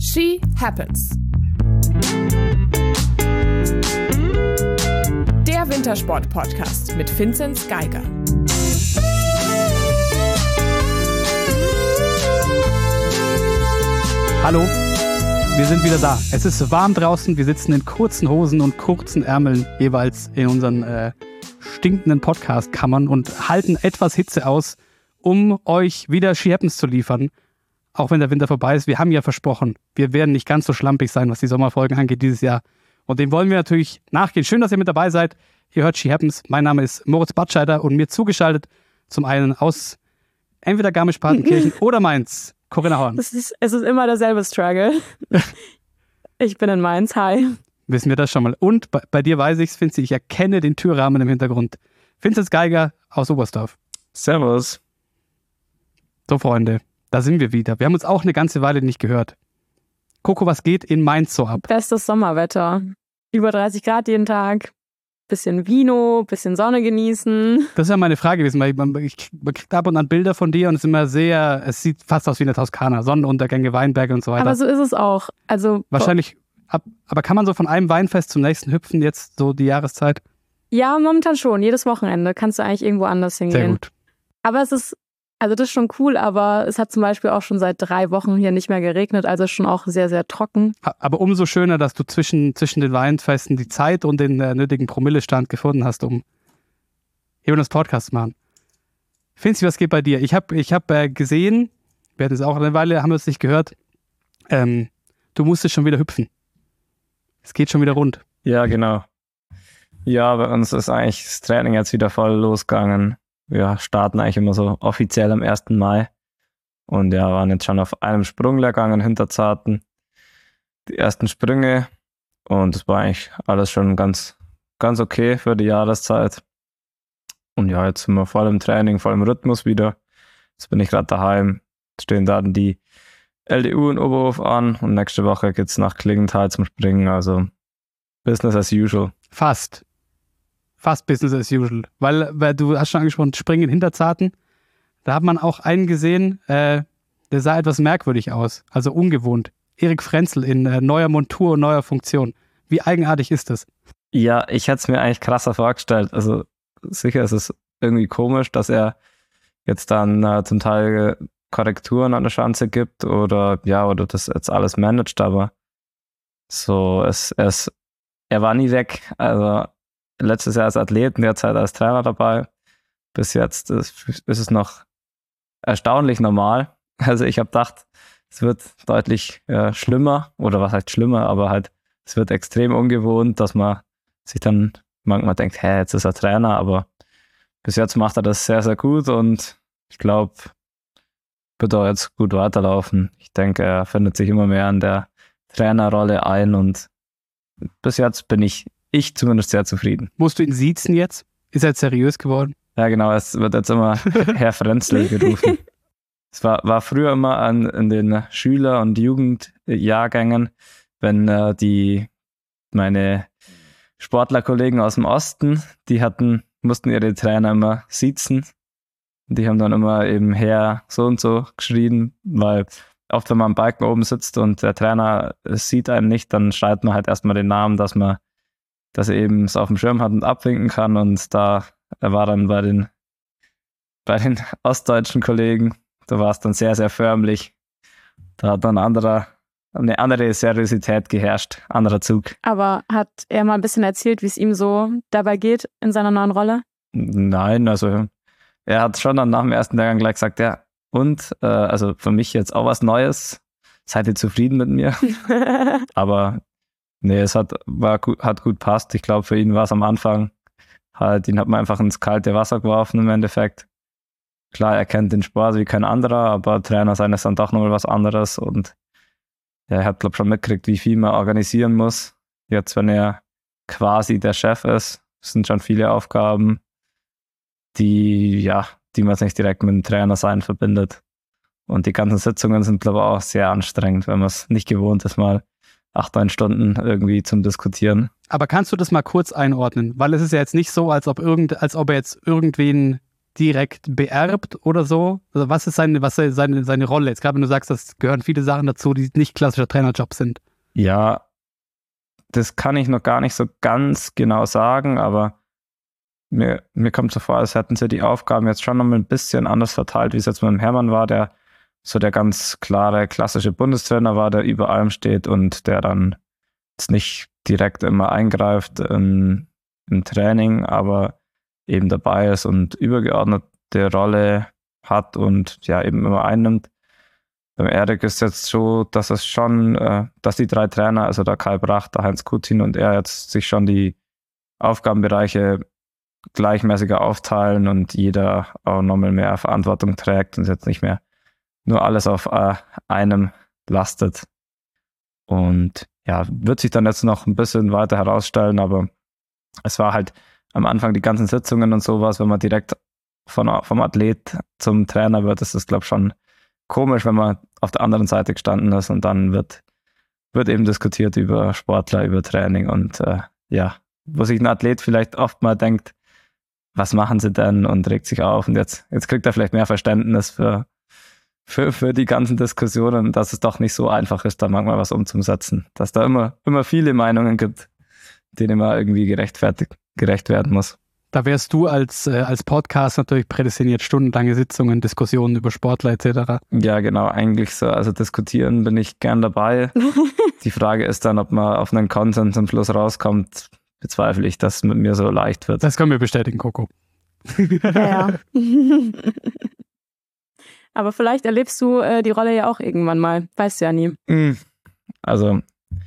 She Happens. Der Wintersport-Podcast mit Vinzenz Geiger. Hallo, wir sind wieder da. Es ist warm draußen, wir sitzen in kurzen Hosen und kurzen Ärmeln jeweils in unseren stinkenden Podcast-Kammern und halten etwas Hitze aus, um euch wieder She Happens zu liefern. Auch wenn der Winter vorbei ist, wir haben ja versprochen, wir werden nicht ganz so schlampig sein, was die Sommerfolgen angeht dieses Jahr. Und dem wollen wir natürlich nachgehen. Schön, dass ihr mit dabei seid. Ihr hört She Happens. Mein Name ist Moritz Batscheider und mir zugeschaltet zum einen aus entweder Garmisch-Partenkirchen oder Mainz, Corinna Horn. Es ist immer derselbe Struggle. Ich bin in Mainz, hi. Wissen wir das schon mal. Und bei dir weiß ich es, Vinzi, ich erkenne den Türrahmen im Hintergrund. Vinzenz Geiger aus Oberstdorf. Servus. So, Freunde, da sind wir wieder. Wir haben uns auch eine ganze Weile nicht gehört. Coco, was geht in Mainz so ab? Bestes Sommerwetter. Über 30 Grad jeden Tag. Bisschen Vino, bisschen Sonne genießen. Das ist ja meine Frage gewesen, weil man kriegt ab und an Bilder von dir und es ist immer sehr, es sieht fast aus wie eine Toskana. Sonnenuntergänge, Weinberge und so weiter. Aber so ist es auch. Also wahrscheinlich, aber kann man so von einem Weinfest zum nächsten hüpfen, jetzt so die Jahreszeit? Ja, momentan schon. Jedes Wochenende kannst du eigentlich irgendwo anders hingehen. Sehr gut. Aber das ist schon cool, aber es hat zum Beispiel auch schon seit 3 Wochen hier nicht mehr geregnet, also schon auch sehr, sehr trocken. Aber umso schöner, dass du zwischen den Weinfesten die Zeit und den nötigen Promillestand gefunden hast, um eben das Podcast zu machen. Finzi, was geht bei dir? Ich hab gesehen, wir hatten es auch eine Weile, haben wir es nicht gehört, du musstest schon wieder hüpfen. Es geht schon wieder rund. Ja, genau. Ja, bei uns ist eigentlich das Training jetzt wieder voll losgegangen. Wir starten eigentlich immer so offiziell am 1. Mai. Und ja, waren jetzt schon auf einem Sprunglehrgang in Hinterzarten. Die ersten Sprünge. Und es war eigentlich alles schon ganz okay für die Jahreszeit. Und ja, jetzt sind wir voll im Training, voll im Rhythmus wieder. Jetzt bin ich gerade daheim. Jetzt stehen dann die LDU in Oberhof an. Und nächste Woche geht's nach Klingenthal zum Springen. Also Business as usual. Fast Business as usual. Weil du hast schon angesprochen, Springen in Hinterzarten. Da hat man auch einen gesehen, der sah etwas merkwürdig aus. Also ungewohnt. Erik Frenzel in neuer Montur und neuer Funktion. Wie eigenartig ist das? Ja, ich hätte es mir eigentlich krasser vorgestellt. Also sicher ist es irgendwie komisch, dass er jetzt dann zum Teil Korrekturen an der Schanze gibt oder das jetzt alles managt, aber so, er war nie weg. Also letztes Jahr als Athlet, derzeit als Trainer dabei. Bis jetzt ist es noch erstaunlich normal. Also ich habe gedacht, es wird deutlich schlimmer, oder was heißt schlimmer, aber halt, es wird extrem ungewohnt, dass man sich dann manchmal denkt, jetzt ist er Trainer, aber bis jetzt macht er das sehr, sehr gut und ich glaube, wird auch jetzt gut weiterlaufen. Ich denke, er findet sich immer mehr in der Trainerrolle ein und bis jetzt bin ich zumindest sehr zufrieden. Musst du ihn siezen jetzt? Ist er jetzt seriös geworden? Ja, genau. Es wird jetzt immer Herr Frenzel gerufen. Es war früher immer in den Schüler- und Jugendjahrgängen, wenn meine Sportlerkollegen aus dem Osten, mussten ihre Trainer immer siezen. Die haben dann immer eben Herr so und so geschrien, weil oft, wenn man am Balken oben sitzt und der Trainer sieht einen nicht, dann schreibt man halt erstmal den Namen, dass er eben es auf dem Schirm hat und abwinken kann. Und er war dann bei den ostdeutschen Kollegen, da war es dann sehr, sehr förmlich. Da hat dann eine andere Seriosität geherrscht, anderer Zug. Aber hat er mal ein bisschen erzählt, wie es ihm so dabei geht in seiner neuen Rolle? Nein, also er hat schon dann nach dem ersten Lehrgang gleich gesagt, ja, und also für mich jetzt auch was Neues. Seid ihr zufrieden mit mir? Aber nee, es hat gut passt. Ich glaube, für ihn war es am Anfang halt, ihn hat man einfach ins kalte Wasser geworfen im Endeffekt. Klar, er kennt den Sport wie kein anderer, aber Trainer sein ist dann doch nochmal was anderes und er hat, glaube ich, schon mitgekriegt, wie viel man organisieren muss. Jetzt, wenn er quasi der Chef ist, sind schon viele Aufgaben, die man jetzt nicht direkt mit dem Trainer sein verbindet. Und die ganzen Sitzungen sind, glaube ich, auch sehr anstrengend, wenn man es nicht gewohnt ist, mal 8-9 Stunden irgendwie zum Diskutieren. Aber kannst du das mal kurz einordnen? Weil es ist ja jetzt nicht so, als ob er jetzt irgendwen direkt beerbt oder so? Also was ist seine Rolle? Jetzt gerade wenn du sagst, das gehören viele Sachen dazu, die nicht klassischer Trainerjob sind. Ja, das kann ich noch gar nicht so ganz genau sagen, aber mir kommt so vor, als hätten sie die Aufgaben jetzt schon noch ein bisschen anders verteilt, wie es jetzt mit dem Hermann war, der so der ganz klare klassische Bundestrainer war, der über allem steht und der dann jetzt nicht direkt immer eingreift im Training, aber eben dabei ist und übergeordnete Rolle hat und ja eben immer einnimmt. Beim Erik ist jetzt so, dass es schon, dass die 3 Trainer, also der Kai Bracht, der Heinz Kutin und er jetzt sich schon die Aufgabenbereiche gleichmäßiger aufteilen und jeder auch nochmal mehr Verantwortung trägt und es jetzt nicht mehr nur alles auf einem lastet. Und ja, wird sich dann jetzt noch ein bisschen weiter herausstellen, aber es war halt am Anfang die ganzen Sitzungen und sowas, wenn man direkt vom Athlet zum Trainer wird, ist das, glaube ich, schon komisch, wenn man auf der anderen Seite gestanden ist und dann wird eben diskutiert über Sportler, über Training und wo sich ein Athlet vielleicht oft mal denkt, was machen sie denn und regt sich auf und jetzt kriegt er vielleicht mehr Verständnis für die ganzen Diskussionen, dass es doch nicht so einfach ist, da manchmal was umzusetzen. Dass da immer viele Meinungen gibt, denen man irgendwie gerecht werden muss. Da wärst du als Podcast natürlich prädestiniert, stundenlange Sitzungen, Diskussionen über Sportler etc. Ja, genau, eigentlich so. Also diskutieren bin ich gern dabei. Die Frage ist dann, ob man auf einen Konsens am Schluss rauskommt, bezweifle ich, dass es mit mir so leicht wird. Das können wir bestätigen, Coco. Ja. Aber vielleicht erlebst du die Rolle ja auch irgendwann mal. Weißt du ja nie. Also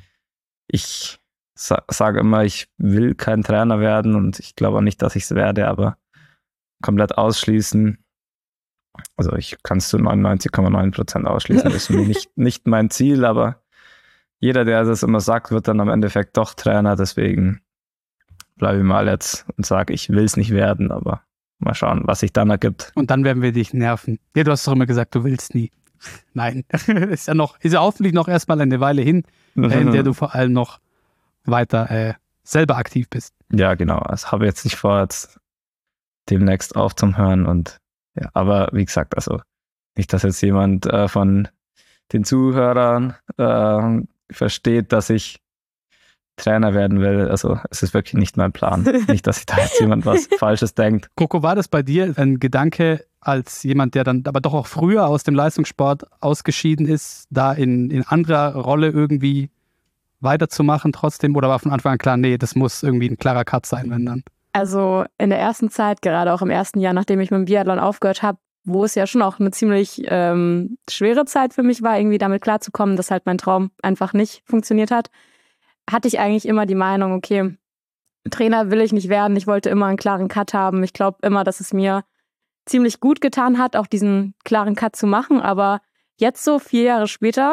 ich sage immer, ich will kein Trainer werden und ich glaube auch nicht, dass ich es werde, aber komplett ausschließen. Also ich kann es zu 99,9% ausschließen. Das ist nicht mein Ziel, aber jeder, der das immer sagt, wird dann am Endeffekt doch Trainer. Deswegen bleibe ich mal jetzt und sage, ich will es nicht werden, aber mal schauen, was sich dann ergibt. Und dann werden wir dich nerven. Ja, du hast doch immer gesagt, du willst nie. Nein, ist ja hoffentlich noch erstmal eine Weile hin, in der du vor allem noch weiter selber aktiv bist. Ja, genau. Also habe jetzt nicht vor, jetzt demnächst aufzuhören und ja, aber wie gesagt, also nicht, dass jetzt jemand von den Zuhörern versteht, dass ich Trainer werden will. Also es ist wirklich nicht mein Plan. Nicht, dass sich da jetzt jemand was Falsches denkt. Coco, war das bei dir ein Gedanke als jemand, der dann aber doch auch früher aus dem Leistungssport ausgeschieden ist, da in anderer Rolle irgendwie weiterzumachen trotzdem? Oder war von Anfang an klar, nee, das muss irgendwie ein klarer Cut sein, wenn dann? Also in der ersten Zeit, gerade auch im ersten Jahr, nachdem ich mit dem Biathlon aufgehört habe, wo es ja schon auch eine ziemlich schwere Zeit für mich war, irgendwie damit klarzukommen, dass halt mein Traum einfach nicht funktioniert hat, hatte ich eigentlich immer die Meinung, okay, Trainer will ich nicht werden. Ich wollte immer einen klaren Cut haben. Ich glaube immer, dass es mir ziemlich gut getan hat, auch diesen klaren Cut zu machen. Aber jetzt so 4 Jahre später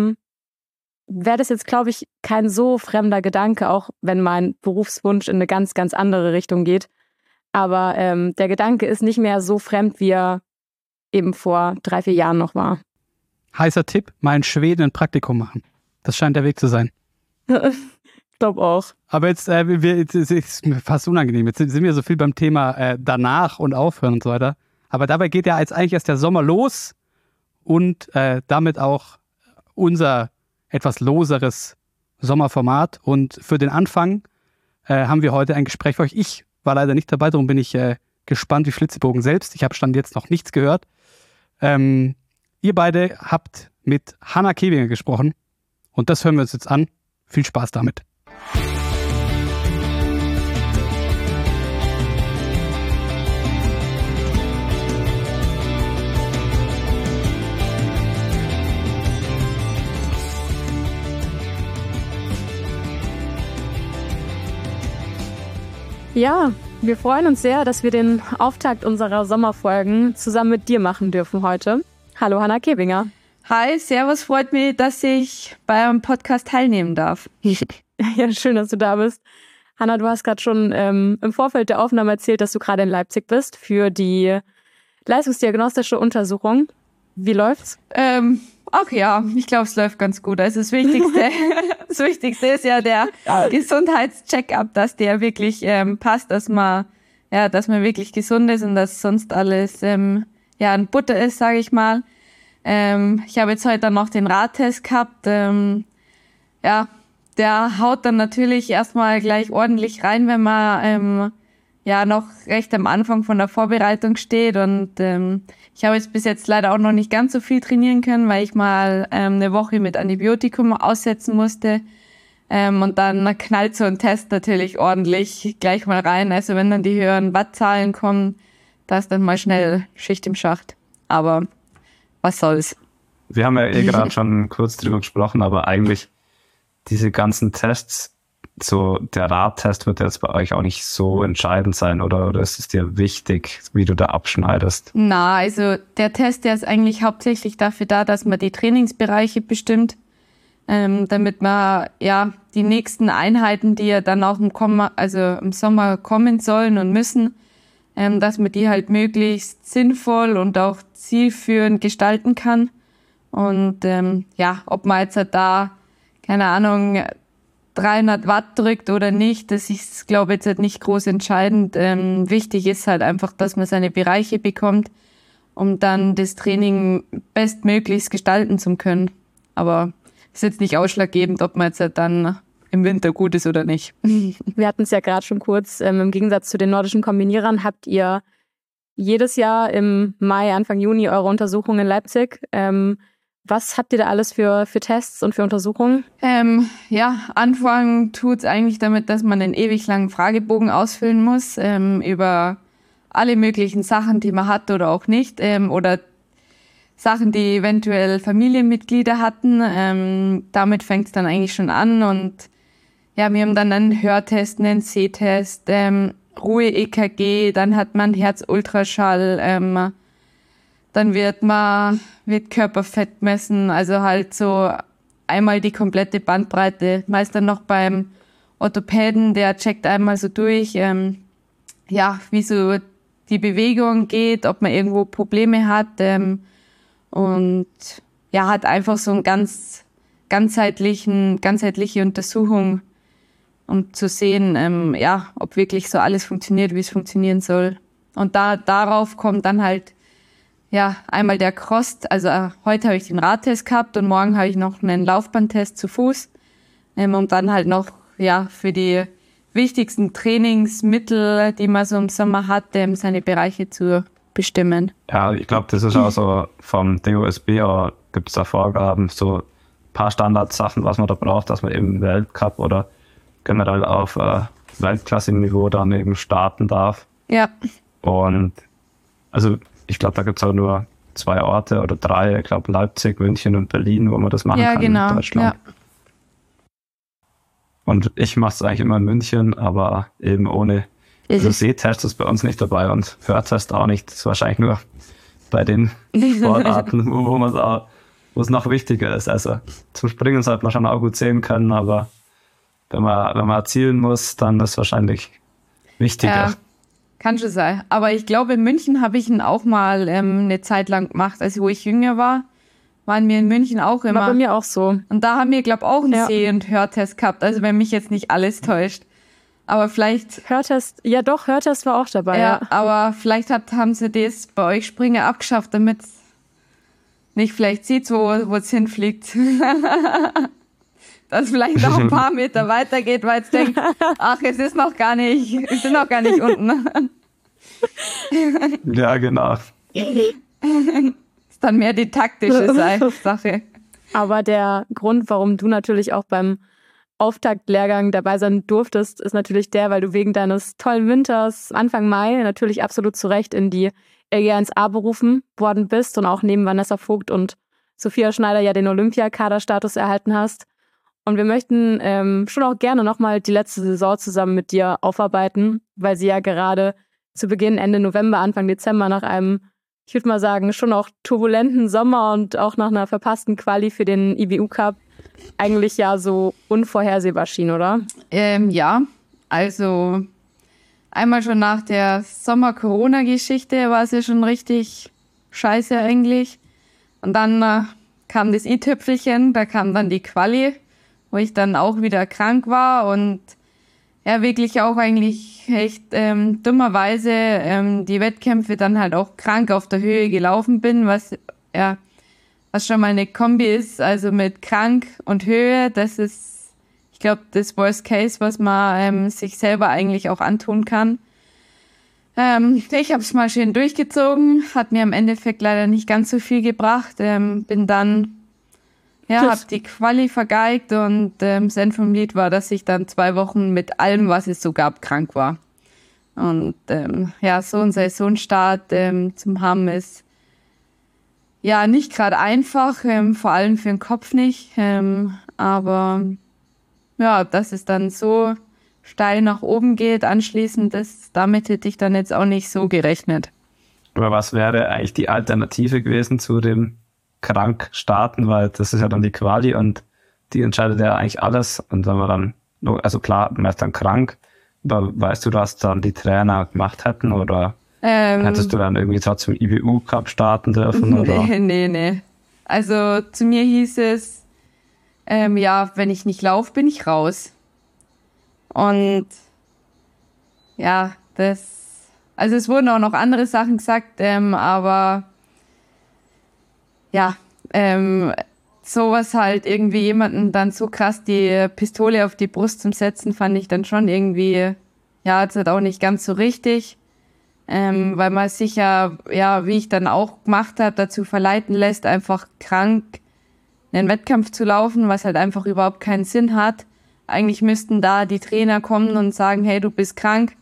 wäre das jetzt, glaube ich, kein so fremder Gedanke, auch wenn mein Berufswunsch in eine ganz, ganz andere Richtung geht. Aber der Gedanke ist nicht mehr so fremd, wie er eben vor 3-4 Jahren noch war. Heißer Tipp, mal in Schweden ein Praktikum machen. Das scheint der Weg zu sein. Ich glaube auch. Aber jetzt ist mir fast unangenehm. Jetzt sind wir so viel beim Thema danach und aufhören und so weiter. Aber dabei geht ja jetzt eigentlich erst der Sommer los und damit auch unser etwas loseres Sommerformat. Und für den Anfang haben wir heute ein Gespräch für euch. Ich war leider nicht dabei, darum bin ich gespannt wie Flitzebogen selbst. Ich habe Stand jetzt noch nichts gehört. Ihr beide habt mit Hannah Kebinger gesprochen und das hören wir uns jetzt an. Viel Spaß damit. Ja, wir freuen uns sehr, dass wir den Auftakt unserer Sommerfolgen zusammen mit dir machen dürfen heute. Hallo Hannah Kebinger. Hi, servus, freut mich, dass ich bei eurem Podcast teilnehmen darf. Ja, schön, dass du da bist. Hannah, du hast gerade schon im Vorfeld der Aufnahme erzählt, dass du gerade in Leipzig bist für die leistungsdiagnostische Untersuchung. Wie läuft's? Ach ja, ich glaube, es läuft ganz gut. Also das Wichtigste ist ja der Gesundheitscheck-up, dass der wirklich passt, dass man dass man wirklich gesund ist und dass sonst alles ein Butter ist, sage ich mal. Ich habe jetzt heute dann noch den Radtest gehabt. Der haut dann natürlich erstmal gleich ordentlich rein, wenn man noch recht am Anfang von der Vorbereitung steht. Und ich habe jetzt bis jetzt leider auch noch nicht ganz so viel trainieren können, weil ich mal eine Woche mit Antibiotikum aussetzen musste. Und dann knallt so ein Test natürlich ordentlich gleich mal rein. Also wenn dann die höheren Wattzahlen kommen, da ist dann mal schnell Schicht im Schacht. Aber was soll's. Wir haben ja gerade schon kurz drüber gesprochen, aber eigentlich diese ganzen Tests, so der Radtest wird jetzt bei euch auch nicht so entscheidend sein, oder ist es dir wichtig, wie du da abschneidest? Na, also der Test, der ist eigentlich hauptsächlich dafür da, dass man die Trainingsbereiche bestimmt, damit man die nächsten Einheiten, die ja dann auch im Sommer kommen sollen und müssen, dass man die halt möglichst sinnvoll und auch zielführend gestalten kann. Und ob man jetzt halt da, keine Ahnung, 300 Watt drückt oder nicht, das ist, glaube ich, jetzt halt nicht groß entscheidend. Wichtig ist halt einfach, dass man seine Bereiche bekommt, um dann das Training bestmöglichst gestalten zu können. Aber ist jetzt nicht ausschlaggebend, ob man jetzt halt dann im Winter gut ist oder nicht. Wir hatten es ja gerade schon kurz, im Gegensatz zu den nordischen Kombinierern habt ihr jedes Jahr im Mai, Anfang Juni eure Untersuchungen in Leipzig. Was habt ihr da alles für Tests und für Untersuchungen? Anfangen tut's eigentlich damit, dass man einen ewig langen Fragebogen ausfüllen muss, über alle möglichen Sachen, die man hat oder auch nicht, oder Sachen, die eventuell Familienmitglieder hatten. Damit fängt's dann eigentlich schon an. Und wir haben dann einen Hörtest, einen Sehtest, Ruhe-EKG, dann hat man Herz-Ultraschall, dann wird Körperfett messen, also halt so einmal die komplette Bandbreite. Meist dann noch beim Orthopäden, der checkt einmal so durch, wie so die Bewegung geht, ob man irgendwo Probleme hat, und hat einfach so eine ganzheitliche Untersuchung, um zu sehen, ob wirklich so alles funktioniert, wie es funktionieren soll. Und darauf kommt dann halt einmal der Cross, also heute habe ich den Radtest gehabt und morgen habe ich noch einen Laufbahntest zu Fuß, um dann halt noch für die wichtigsten Trainingsmittel, die man so im Sommer hat, seine Bereiche zu bestimmen. Ja, ich glaube, das ist auch so vom DOSB, gibt es da Vorgaben, so ein paar Standardsachen, was man da braucht, dass man eben Weltcup oder generell auf Weltklasse-Niveau dann eben starten darf. Ja. Und also ich glaube, da gibt es auch nur 2 Orte oder 3, ich glaube Leipzig, München und Berlin, wo man das machen kann in Deutschland. Ja. Und ich mache es eigentlich immer in München, aber eben ohne Sehtest ist bei uns nicht dabei und Hörtest auch nicht. Das ist wahrscheinlich nur bei den Sportarten, wo es noch wichtiger ist. Also zum Springen sollte man schon auch gut sehen können, aber wenn man erzielen muss, dann ist es wahrscheinlich wichtiger. Ja, kann schon sein. Aber ich glaube, in München habe ich ihn auch mal eine Zeit lang gemacht. Also wo ich jünger war, waren wir in München auch immer. War bei mir auch so. Und da haben wir, glaube ich, auch einen Seh- und Hörtest gehabt. Also wenn mich jetzt nicht alles täuscht. Aber vielleicht... Hörtest war auch dabei. Ja, aber vielleicht haben sie das bei euch Springer abgeschafft, damit nicht vielleicht sieht, wo es hinfliegt. Dass vielleicht noch ein paar Meter weitergeht, weil es denkt, ach, es sind noch gar nicht unten. Ja, genau. Ist dann mehr die taktische Sache. Aber der Grund, warum du natürlich auch beim Auftaktlehrgang dabei sein durftest, ist natürlich der, weil du wegen deines tollen Winters Anfang Mai natürlich absolut zu Recht in die LG1A berufen worden bist und auch neben Vanessa Vogt und Sophia Schneider ja den Olympiakaderstatus erhalten hast. Und wir möchten schon auch gerne nochmal die letzte Saison zusammen mit dir aufarbeiten, weil sie ja gerade zu Beginn Ende November, Anfang Dezember nach einem, ich würde mal sagen, schon auch turbulenten Sommer und auch nach einer verpassten Quali für den IBU Cup eigentlich ja so unvorhersehbar schien, oder? Ja, also einmal schon nach der Sommer-Corona-Geschichte war es ja schon richtig scheiße eigentlich. Und dann kam das i-Tüpfelchen, da kam dann die Quali, wo ich dann auch wieder krank war und ja wirklich auch eigentlich echt dummerweise die Wettkämpfe dann halt auch krank auf der Höhe gelaufen bin, was schon mal eine Kombi ist, also mit krank und Höhe, das ist, ich glaube, das Worst Case, was man sich selber eigentlich auch antun kann. Ich habe es mal schön durchgezogen, hat mir im Endeffekt leider nicht ganz so viel gebracht, bin dann, habe die Quali vergeigt und das Ende vom Lied war, dass ich dann 2 Wochen mit allem, was es so gab, krank war. Und so ein Saisonstart zum haben ist ja nicht gerade einfach, vor allem für den Kopf nicht, aber ja, dass es dann so steil nach oben geht anschließend, damit hätte ich dann jetzt auch nicht so gerechnet. Aber was wäre eigentlich die Alternative gewesen zu dem krank starten, weil das ist ja dann die Quali und die entscheidet ja eigentlich alles und wenn man dann, also klar, man ist dann krank, aber weißt du, was dann die Trainer gemacht hätten oder hättest du dann irgendwie trotzdem IBU Cup starten dürfen? Oder? Nee. Also zu mir hieß es, wenn ich nicht laufe, bin ich raus. Und ja, also es wurden auch noch andere Sachen gesagt, aber ja, sowas halt irgendwie jemanden dann so krass die Pistole auf die Brust zum Setzen, fand ich dann schon irgendwie, jetzt halt auch nicht ganz so richtig, weil man sich ja, wie ich dann auch gemacht habe, dazu verleiten lässt, einfach krank einen Wettkampf zu laufen, was halt einfach überhaupt keinen Sinn hat. Eigentlich müssten da die Trainer kommen und sagen, hey, du bist krank,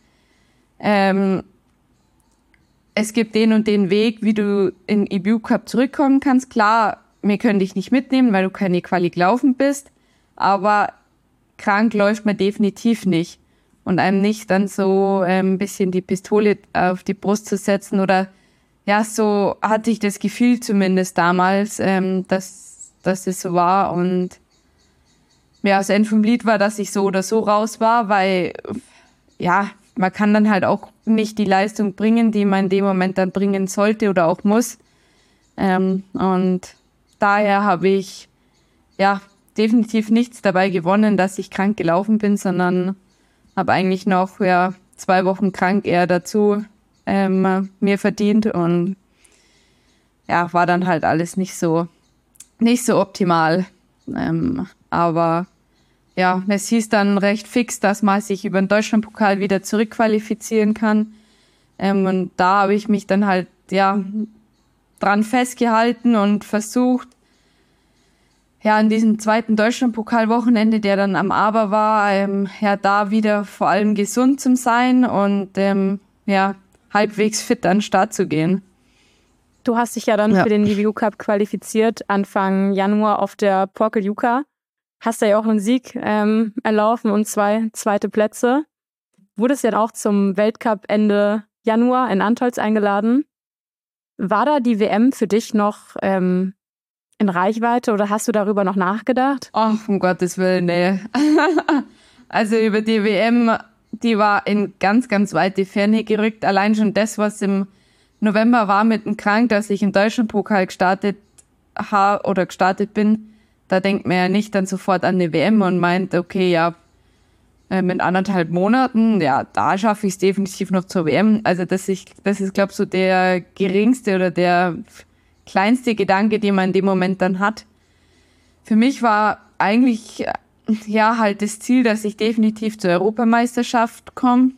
es gibt den und den Weg, wie du in IBU Cup zurückkommen kannst. Klar, wir können dich nicht mitnehmen, weil du keine Quali gelaufen bist, aber krank läuft man definitiv nicht. Und einem nicht dann so ein bisschen die Pistole auf die Brust zu setzen oder so hatte ich das Gefühl zumindest damals, dass es so war. Und das Ende vom Lied war, dass ich so oder so raus war, weil man kann dann halt auch nicht die Leistung bringen, die man in dem Moment dann bringen sollte oder auch muss. Und daher habe ich definitiv nichts dabei gewonnen, dass ich krank gelaufen bin, sondern habe eigentlich noch 2 Wochen krank eher dazu mir verdient und war dann halt alles nicht so optimal. Aber es hieß dann recht fix, dass man sich über den Deutschlandpokal wieder zurückqualifizieren kann. Und da habe ich mich dann halt dran festgehalten und versucht, an diesem 2. Deutschlandpokal-Wochenende, der dann am Aber war, da wieder vor allem gesund zu sein und halbwegs fit an den Start zu gehen. Du hast dich ja dann für den IBU Cup qualifiziert, Anfang Januar auf der Pokljuka. Hast ja auch einen Sieg erlaufen und 2 zweite Plätze. Wurdest ja auch zum Weltcup Ende Januar in Antholz eingeladen. War da die WM für dich noch in Reichweite oder hast du darüber noch nachgedacht? Ach, um Gottes Willen, nee. Also über die WM, die war in ganz, ganz weite Ferne gerückt. Allein schon das, was im November war mit dem Krank, dass ich im Deutschlandpokal gestartet bin, da denkt man ja nicht dann sofort an eine WM und meint, okay, mit 1,5 Monaten, da schaffe ich es definitiv noch zur WM. Also das ist, glaube ich, so der geringste oder der kleinste Gedanke, den man in dem Moment dann hat. Für mich war eigentlich halt das Ziel, dass ich definitiv zur Europameisterschaft komme.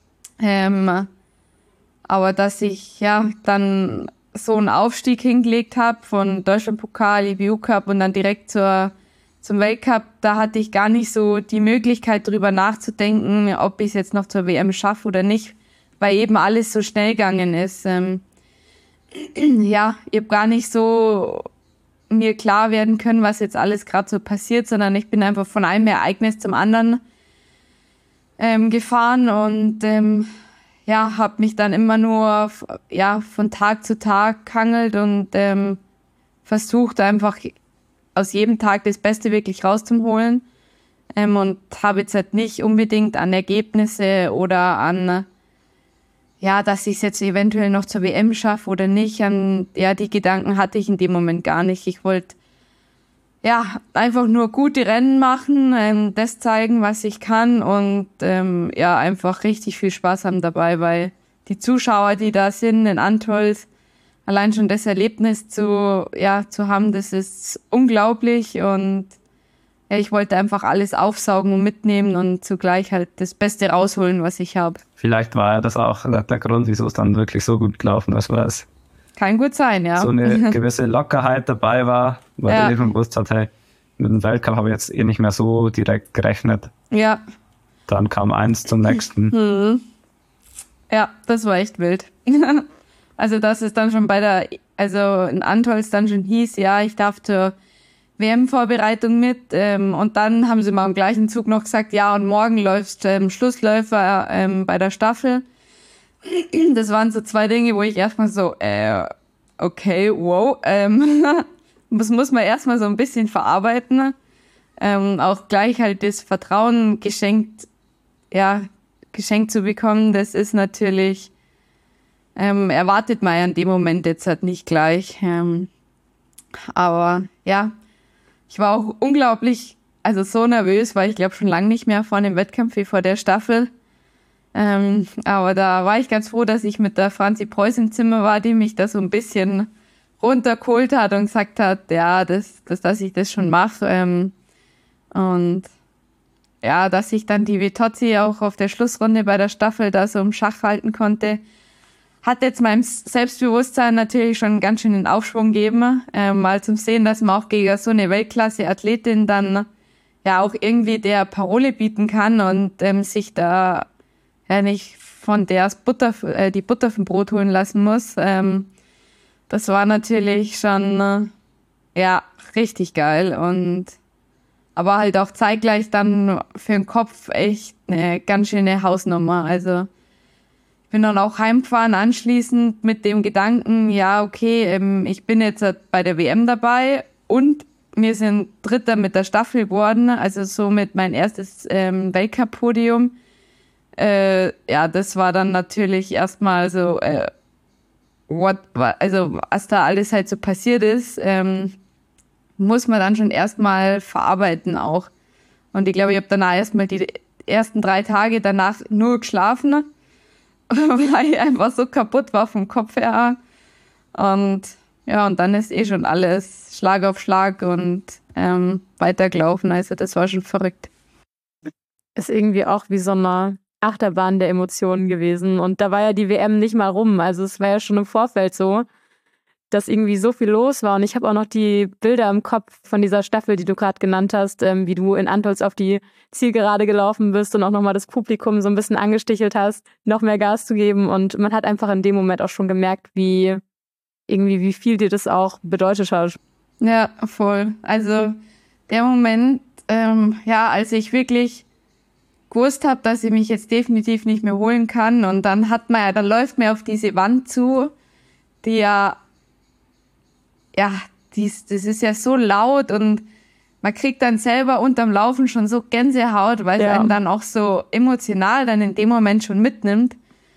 Aber dass ich dann so einen Aufstieg hingelegt habe von Deutschlandpokal, IBU Cup und dann direkt zum Weltcup, da hatte ich gar nicht so die Möglichkeit, drüber nachzudenken, ob ich es jetzt noch zur WM schaffe oder nicht, weil eben alles so schnell gegangen ist. Ich habe gar nicht so mir klar werden können, was jetzt alles gerade so passiert, sondern ich bin einfach von einem Ereignis zum anderen gefahren und habe mich dann immer nur von Tag zu Tag gehangelt und versucht einfach aus jedem Tag das Beste wirklich rauszuholen und habe jetzt halt nicht unbedingt an Ergebnisse oder an dass ich es jetzt eventuell noch zur WM schaffe oder nicht. Die Gedanken hatte ich in dem Moment gar nicht. Ich wollte ja, einfach nur gute Rennen machen, das zeigen, was ich kann und ja, einfach richtig viel Spaß haben dabei, weil die Zuschauer, die da sind in Antholz, allein schon das Erlebnis zu haben, das ist unglaublich und ja, ich wollte einfach alles aufsaugen und mitnehmen und zugleich halt das Beste rausholen, was ich habe. Vielleicht war ja das auch der Grund, wieso es dann wirklich so gut gelaufen ist, weil es kann gut sein, ja. so eine gewisse Lockerheit dabei war, weil ich eben gewusst hat, hey, mit dem Weltcup habe ich jetzt nicht mehr so direkt gerechnet. Ja. Dann kam eins zum nächsten. Ja, das war echt wild. Also dass es dann schon in Antholz dann schon hieß, ja, ich darf zur WM-Vorbereitung mit und dann haben sie mal im gleichen Zug noch gesagt, ja, und morgen läufst Schlussläufer bei der Staffel. Das waren so 2 Dinge, wo ich erstmal so, okay, wow, das muss man erstmal so ein bisschen verarbeiten. Auch gleich halt das Vertrauen geschenkt zu bekommen, das ist natürlich, erwartet man ja in dem Moment jetzt halt nicht gleich. Aber ja, ich war auch unglaublich, also so nervös, weil ich glaube schon lange nicht mehr vor einem Wettkampf wie vor der Staffel. Aber da war ich ganz froh, dass ich mit der Franzi Preuß im Zimmer war, die mich da so ein bisschen runtergeholt hat und gesagt hat, ja, dass ich das schon mache. Und ja, dass ich dann die Vitozzi auch auf der Schlussrunde bei der Staffel da so im Schach halten konnte, hat jetzt meinem Selbstbewusstsein natürlich schon ganz schön den Aufschwung gegeben. Mal zum Sehen, dass man auch gegen so eine Weltklasse-Athletin dann ja auch irgendwie der Parole bieten kann und sich da ja nicht von der die Butter vom Brot holen lassen muss. Das war natürlich schon richtig geil und aber halt auch zeitgleich dann für den Kopf echt eine ganz schöne Hausnummer. Also ich bin dann auch heimgefahren anschließend mit dem Gedanken, ja okay, ich bin jetzt bei der WM dabei und wir sind Dritter mit der Staffel geworden, also somit mein erstes Weltcup-Podium. Das war dann natürlich erstmal so, was da alles halt so passiert ist, muss man dann schon erstmal verarbeiten auch. Und ich glaube, ich habe danach erstmal die ersten 3 Tage danach nur geschlafen, weil ich einfach so kaputt war vom Kopf her. Und ja, und dann ist schon alles Schlag auf Schlag und weitergelaufen. Also das war schon verrückt. Ist irgendwie auch wie so eine Achterbahn der Emotionen gewesen. Und da war ja die WM nicht mal rum. Also es war ja schon im Vorfeld so, dass irgendwie so viel los war. Und ich habe auch noch die Bilder im Kopf von dieser Staffel, die du gerade genannt hast, wie du in Antholz auf die Zielgerade gelaufen bist und auch nochmal das Publikum so ein bisschen angestichelt hast, noch mehr Gas zu geben. Und man hat einfach in dem Moment auch schon gemerkt, wie viel dir das auch bedeutet hat. Ja, voll. Also der Moment, als ich wirklich gewusst habe, dass ich mich jetzt definitiv nicht mehr holen kann und dann läuft man auf diese Wand zu, die das ist ja so laut und man kriegt dann selber unterm Laufen schon so Gänsehaut, weil es einen dann auch so emotional dann in dem Moment schon mitnimmt.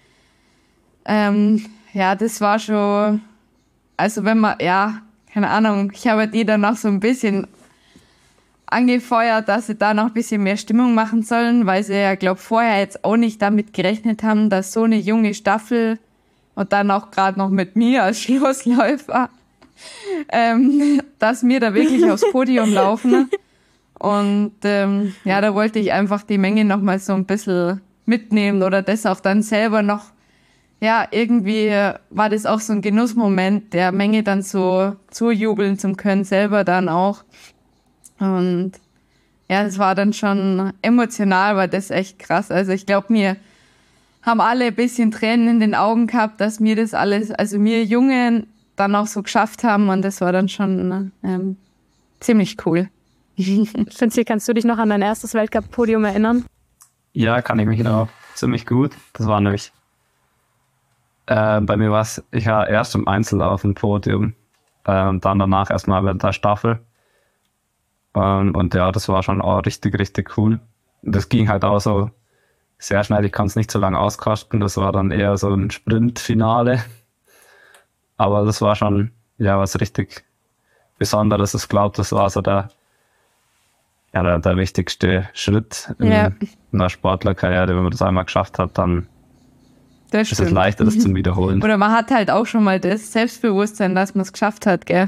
Das war schon, also wenn man, keine Ahnung, ich habe die dann noch so ein bisschen angefeuert, dass sie da noch ein bisschen mehr Stimmung machen sollen, weil sie ja, glaube vorher jetzt auch nicht damit gerechnet haben, dass so eine junge Staffel und dann auch gerade noch mit mir als Schlussläufer, dass wir da wirklich aufs Podium laufen. Und da wollte ich einfach die Menge noch mal so ein bisschen mitnehmen oder das auch dann selber noch, irgendwie war das auch so ein Genussmoment, der Menge dann so zujubeln zu können, selber dann auch. Und das war dann schon emotional, war das echt krass. Also ich glaube, wir haben alle ein bisschen Tränen in den Augen gehabt, dass wir das alles, also wir Jungen dann auch so geschafft haben und das war dann schon ziemlich cool. Finzi, kannst du dich noch an dein erstes Weltcup-Podium erinnern? Ja, kann ich mich noch ziemlich gut. Das war nämlich, bei mir war es, ich war erst im Einzel auf dem Podium und dann danach erstmal bei der Staffel. Und das war schon auch richtig, richtig cool. Das ging halt auch so sehr schnell, ich kann es nicht so lange auskosten. Das war dann eher so ein Sprintfinale. Aber das war schon was richtig Besonderes. Ich glaube, das war so der wichtigste Schritt in einer Sportlerkarriere. Wenn man das einmal geschafft hat, dann ist es leichter, das zum Wiederholen. Oder man hat halt auch schon mal das Selbstbewusstsein, dass man es geschafft hat, gell?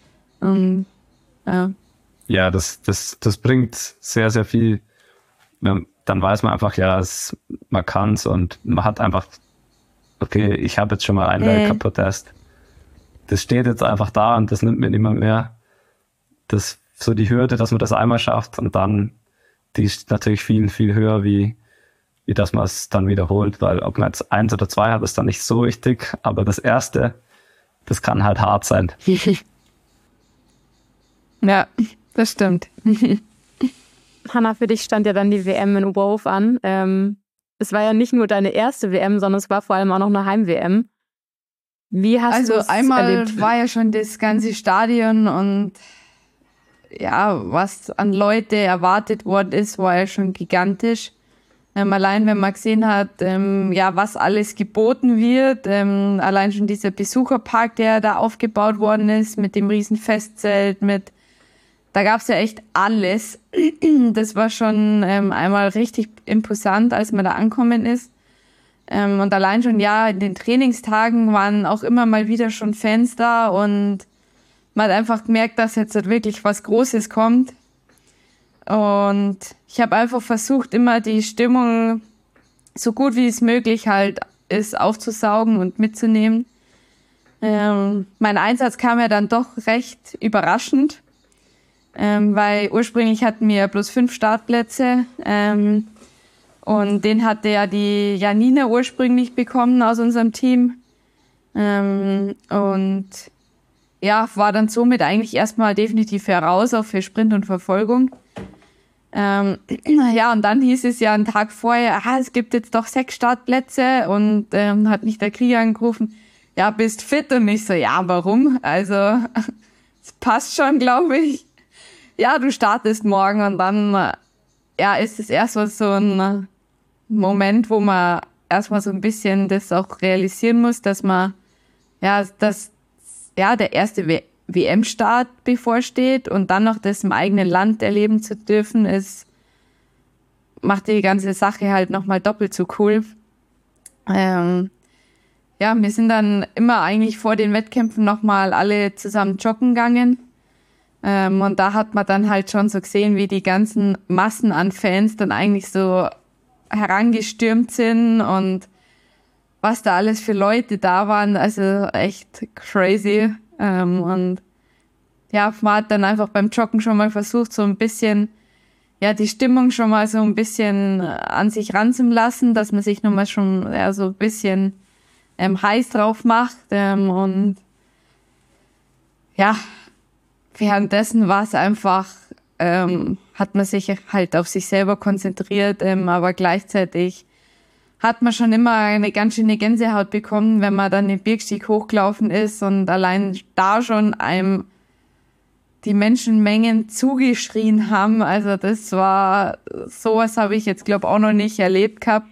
Ja, das bringt sehr, sehr viel. Dann weiß man einfach, man kann es und man hat einfach, okay, ich habe jetzt schon mal einen Weltcup-Podest. Das steht jetzt einfach da und das nimmt mir niemand mehr. Das so die Hürde, dass man das einmal schafft und dann, die ist natürlich viel, viel höher, wie dass man es dann wiederholt, weil ob man jetzt 1 oder 2 hat, ist dann nicht so wichtig, aber das erste, das kann halt hart sein. Ja, das stimmt. Hanna, für dich stand ja dann die WM in Oberhof an. Es war ja nicht nur deine erste WM, sondern es war vor allem auch noch eine Heim-WM. Wie hast du es einmal erlebt? war ja schon das ganze Stadion und ja, was an Leute erwartet worden ist, war ja schon gigantisch. Allein wenn man gesehen hat, was alles geboten wird, allein schon dieser Besucherpark, der da aufgebaut worden ist, mit dem riesen Festzelt, da gab es ja echt alles. Das war schon einmal richtig imposant, als man da angekommen ist. Und allein schon, in den Trainingstagen waren auch immer mal wieder schon Fans da und man hat einfach gemerkt, dass jetzt wirklich was Großes kommt. Und ich habe einfach versucht, immer die Stimmung so gut wie es möglich halt ist aufzusaugen und mitzunehmen. Mein Einsatz kam ja dann doch recht überraschend, weil ursprünglich hatten wir bloß 5 Startplätze und den hatte ja die Janina ursprünglich bekommen aus unserem Team. Und war dann somit eigentlich erstmal definitiv heraus, auch für Sprint und Verfolgung. Und dann hieß es ja einen Tag vorher, es gibt jetzt doch 6 Startplätze und hat mich der Krieger angerufen, bist fit? Und ich so, warum? Also, es passt schon, glaube ich. Ja, du startest morgen und dann, ist es erstmal so ein Moment, wo man erstmal so ein bisschen das auch realisieren muss, dass man, der erste WM-Start bevorsteht und dann noch das im eigenen Land erleben zu dürfen, macht die ganze Sache halt nochmal doppelt so cool. Wir sind dann immer eigentlich vor den Wettkämpfen nochmal alle zusammen joggen gegangen. Und da hat man dann halt schon so gesehen, wie die ganzen Massen an Fans dann eigentlich so herangestürmt sind und was da alles für Leute da waren, also echt crazy. Man hat dann einfach beim Joggen schon mal versucht, so ein bisschen, die Stimmung schon mal so ein bisschen an sich ranzulassen, dass man sich nochmal schon so ein bisschen heiß drauf macht. Währenddessen war es einfach, hat man sich halt auf sich selber konzentriert, aber gleichzeitig hat man schon immer eine ganz schöne Gänsehaut bekommen, wenn man dann den Bergstieg hochgelaufen ist und allein da schon einem die Menschenmengen zugeschrien haben. Also das war, sowas habe ich jetzt, glaube ich, auch noch nicht erlebt gehabt.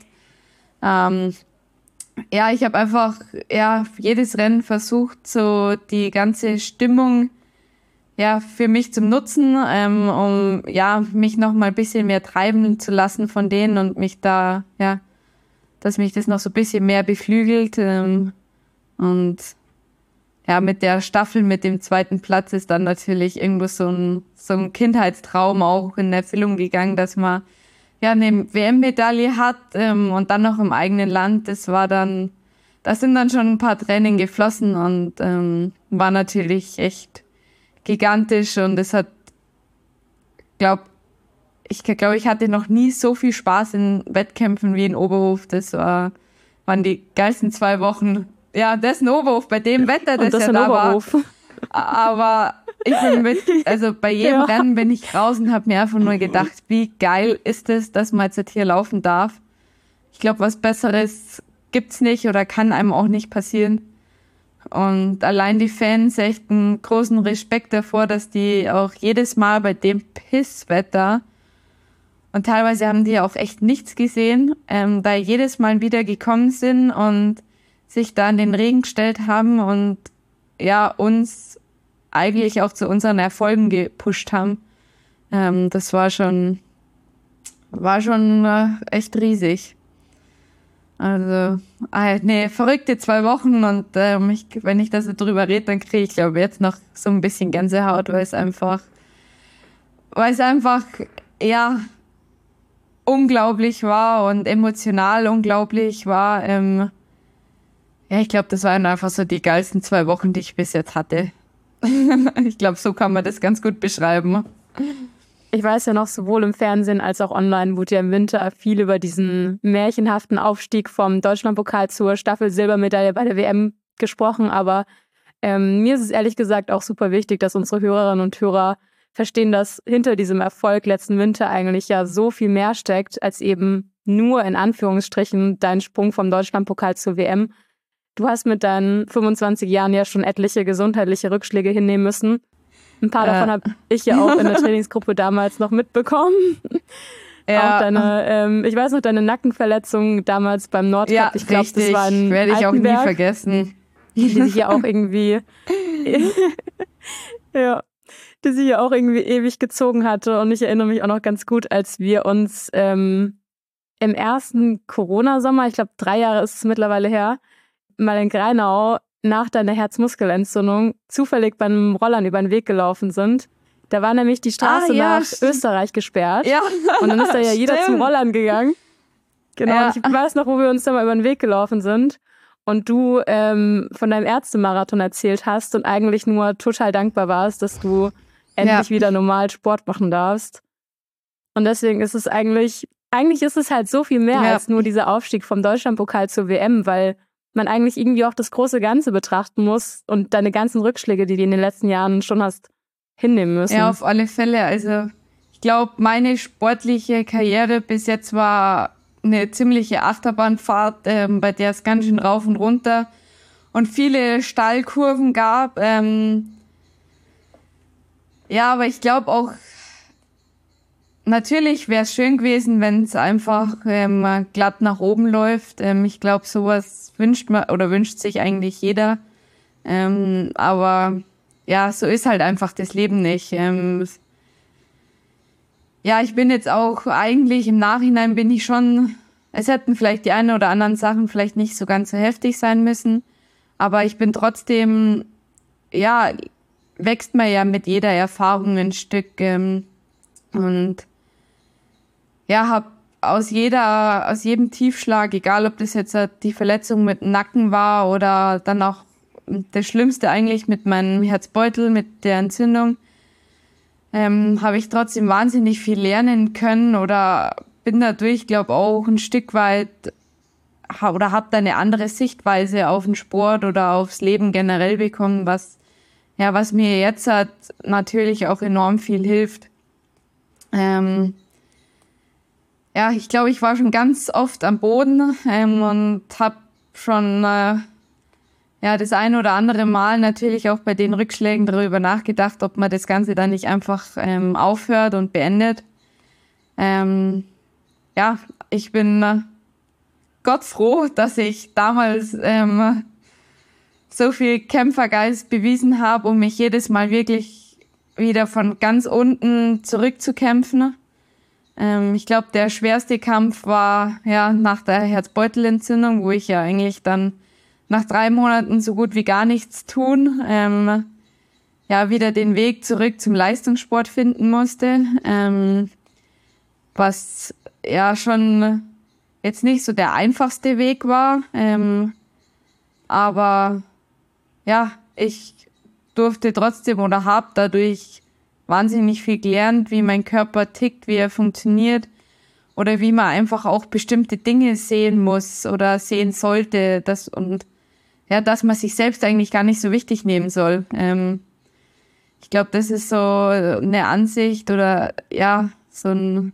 Ich habe einfach jedes Rennen versucht, so die ganze Stimmung für mich zum Nutzen, um mich noch mal ein bisschen mehr treiben zu lassen von denen und mich da, dass mich das noch so ein bisschen mehr beflügelt. Und mit der Staffel, mit dem 2. Platz ist dann natürlich irgendwo so ein Kindheitstraum auch in Erfüllung gegangen, dass man eine WM-Medaille hat und dann noch im eigenen Land. Da sind dann schon ein paar Tränen geflossen und war natürlich echt gigantisch und es hat, ich hatte noch nie so viel Spaß in Wettkämpfen wie in Oberhof. Das waren die geilsten 2 Wochen. Ja, das ist ein Oberhof, bei dem Wetter, das ja da Oberhof war. Aber ich bin bei jedem Rennen bin ich raus und habe mir einfach nur gedacht, wie geil ist es, dass man jetzt hier laufen darf. Ich glaube, was Besseres gibt's nicht oder kann einem auch nicht passieren. Und allein die Fans, echt einen großen Respekt davor, dass die auch jedes Mal bei dem Pisswetter, und teilweise haben die auch echt nichts gesehen, da jedes Mal wieder gekommen sind und sich da in den Regen gestellt haben und uns eigentlich auch zu unseren Erfolgen gepusht haben. Das war schon echt riesig. Also, verrückte 2 Wochen und wenn ich da so drüber rede, dann kriege ich, glaube ich, jetzt noch so ein bisschen Gänsehaut, weil es einfach ja unglaublich war und emotional unglaublich war. Ja, ich glaube, das waren einfach so die geilsten 2 Wochen, die ich bis jetzt hatte. Ich glaube, so kann man das ganz gut beschreiben. Ich weiß ja noch, sowohl im Fernsehen als auch online wurde ja im Winter viel über diesen märchenhaften Aufstieg vom Deutschlandpokal zur Staffel-Silbermedaille bei der WM gesprochen. Aber mir ist es ehrlich gesagt auch super wichtig, dass unsere Hörerinnen und Hörer verstehen, dass hinter diesem Erfolg letzten Winter eigentlich ja so viel mehr steckt, als eben nur in Anführungsstrichen dein Sprung vom Deutschlandpokal zur WM. Du hast mit deinen 25 Jahren ja schon etliche gesundheitliche Rückschläge hinnehmen müssen. Ein paar davon habe ich ja auch in der Trainingsgruppe damals noch mitbekommen. Ja. Auch deine, ich weiß noch, deine Nackenverletzung damals beim Nordcup. Ja, ich glaube, das war ein werde ich auch nie vergessen. Die sich ja auch irgendwie die sich ja auch irgendwie ewig gezogen hatte. Und ich erinnere mich auch noch ganz gut, als wir uns im ersten Corona-Sommer, ich glaube 3 Jahre ist es mittlerweile her, mal in Greinau nach deiner Herzmuskelentzündung zufällig beim Rollern über den Weg gelaufen sind. Da war nämlich die Straße nach Österreich gesperrt. Ja. Und dann ist da ja jeder zum Rollern gegangen. Genau, ja. Und ich weiß noch, wo wir uns da mal über den Weg gelaufen sind und du von deinem Ärztemarathon erzählt hast und eigentlich nur total dankbar warst, dass du endlich wieder normal Sport machen darfst. Und deswegen ist es eigentlich ist es halt so viel mehr als nur dieser Aufstieg vom Deutschlandpokal zur WM, weil man eigentlich irgendwie auch das große Ganze betrachten muss und deine ganzen Rückschläge, die du in den letzten Jahren schon hast, hinnehmen müssen. Ja, auf alle Fälle. Also ich glaube, meine sportliche Karriere bis jetzt war eine ziemliche Achterbahnfahrt, bei der es ganz schön rauf und runter und viele Steilkurven gab. Ja, aber ich glaube auch, natürlich wäre es schön gewesen, wenn es einfach glatt nach oben läuft. Ich glaube, sowas wünscht sich eigentlich jeder. Aber ja, so ist halt einfach das Leben nicht. Ja, ich bin jetzt auch eigentlich im Nachhinein bin ich schon, es hätten vielleicht die einen oder anderen Sachen vielleicht nicht so ganz so heftig sein müssen. Aber ich bin trotzdem, ja, wächst man ja mit jeder Erfahrung ein Stück. Und ja, habe aus jedem Tiefschlag, egal ob das jetzt die Verletzung mit dem Nacken war oder dann auch das Schlimmste eigentlich mit meinem Herzbeutel, mit der Entzündung, habe ich trotzdem wahnsinnig viel lernen können oder bin dadurch, glaube auch ein Stück weit oder habe da eine andere Sichtweise auf den Sport oder aufs Leben generell bekommen, was mir jetzt natürlich auch enorm viel hilft. Ja, ich glaube, ich war schon ganz oft am Boden und habe schon das ein oder andere Mal natürlich auch bei den Rückschlägen darüber nachgedacht, ob man das Ganze dann nicht einfach aufhört und beendet. Ja, ich bin Gott froh, dass ich damals so viel Kämpfergeist bewiesen habe, um mich jedes Mal wirklich wieder von ganz unten zurückzukämpfen. Ich glaube, der schwerste Kampf war nach der Herzbeutelentzündung, wo ich ja eigentlich dann nach 3 Monaten so gut wie gar nichts tun, wieder den Weg zurück zum Leistungssport finden musste, was ja schon jetzt nicht so der einfachste Weg war, aber ja, ich durfte trotzdem oder habe dadurch wahnsinnig viel gelernt, wie mein Körper tickt, wie er funktioniert oder wie man einfach auch bestimmte Dinge sehen muss oder sehen sollte, dass man sich selbst eigentlich gar nicht so wichtig nehmen soll. Ich glaube, das ist so eine Ansicht oder so ein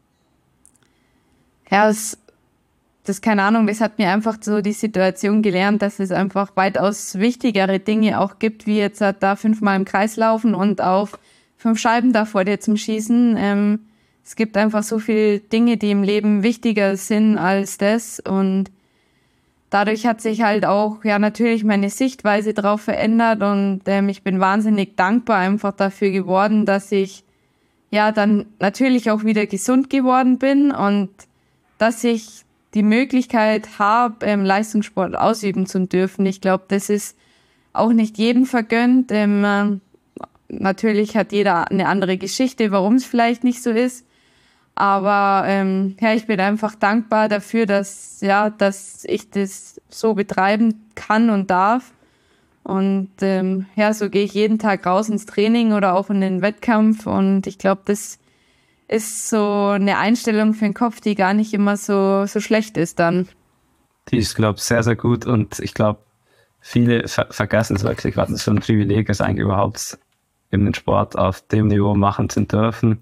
das keine Ahnung, das hat mir einfach so die Situation gelernt, dass es einfach weitaus wichtigere Dinge auch gibt, wie jetzt da 5-mal im Kreis laufen und auf 5 Scheiben da vor dir zum Schießen. Es gibt einfach so viele Dinge, die im Leben wichtiger sind als das und dadurch hat sich halt auch ja natürlich meine Sichtweise drauf verändert und ich bin wahnsinnig dankbar einfach dafür geworden, dass ich ja dann natürlich auch wieder gesund geworden bin und dass ich die Möglichkeit habe, Leistungssport ausüben zu dürfen. Ich glaube, das ist auch nicht jedem vergönnt. Natürlich hat jeder eine andere Geschichte, warum es vielleicht nicht so ist. Aber ja, ich bin einfach dankbar dafür, dass ich das so betreiben kann und darf. Und ja, so gehe ich jeden Tag raus ins Training oder auch in den Wettkampf. Und ich glaube, das ist so eine Einstellung für den Kopf, die gar nicht immer so schlecht ist dann. Die ist, glaube ich, sehr, sehr gut. Und ich glaube, viele vergessen es wirklich, was es für ein Privileg ist, eigentlich überhaupt den Sport auf dem Niveau machen zu dürfen.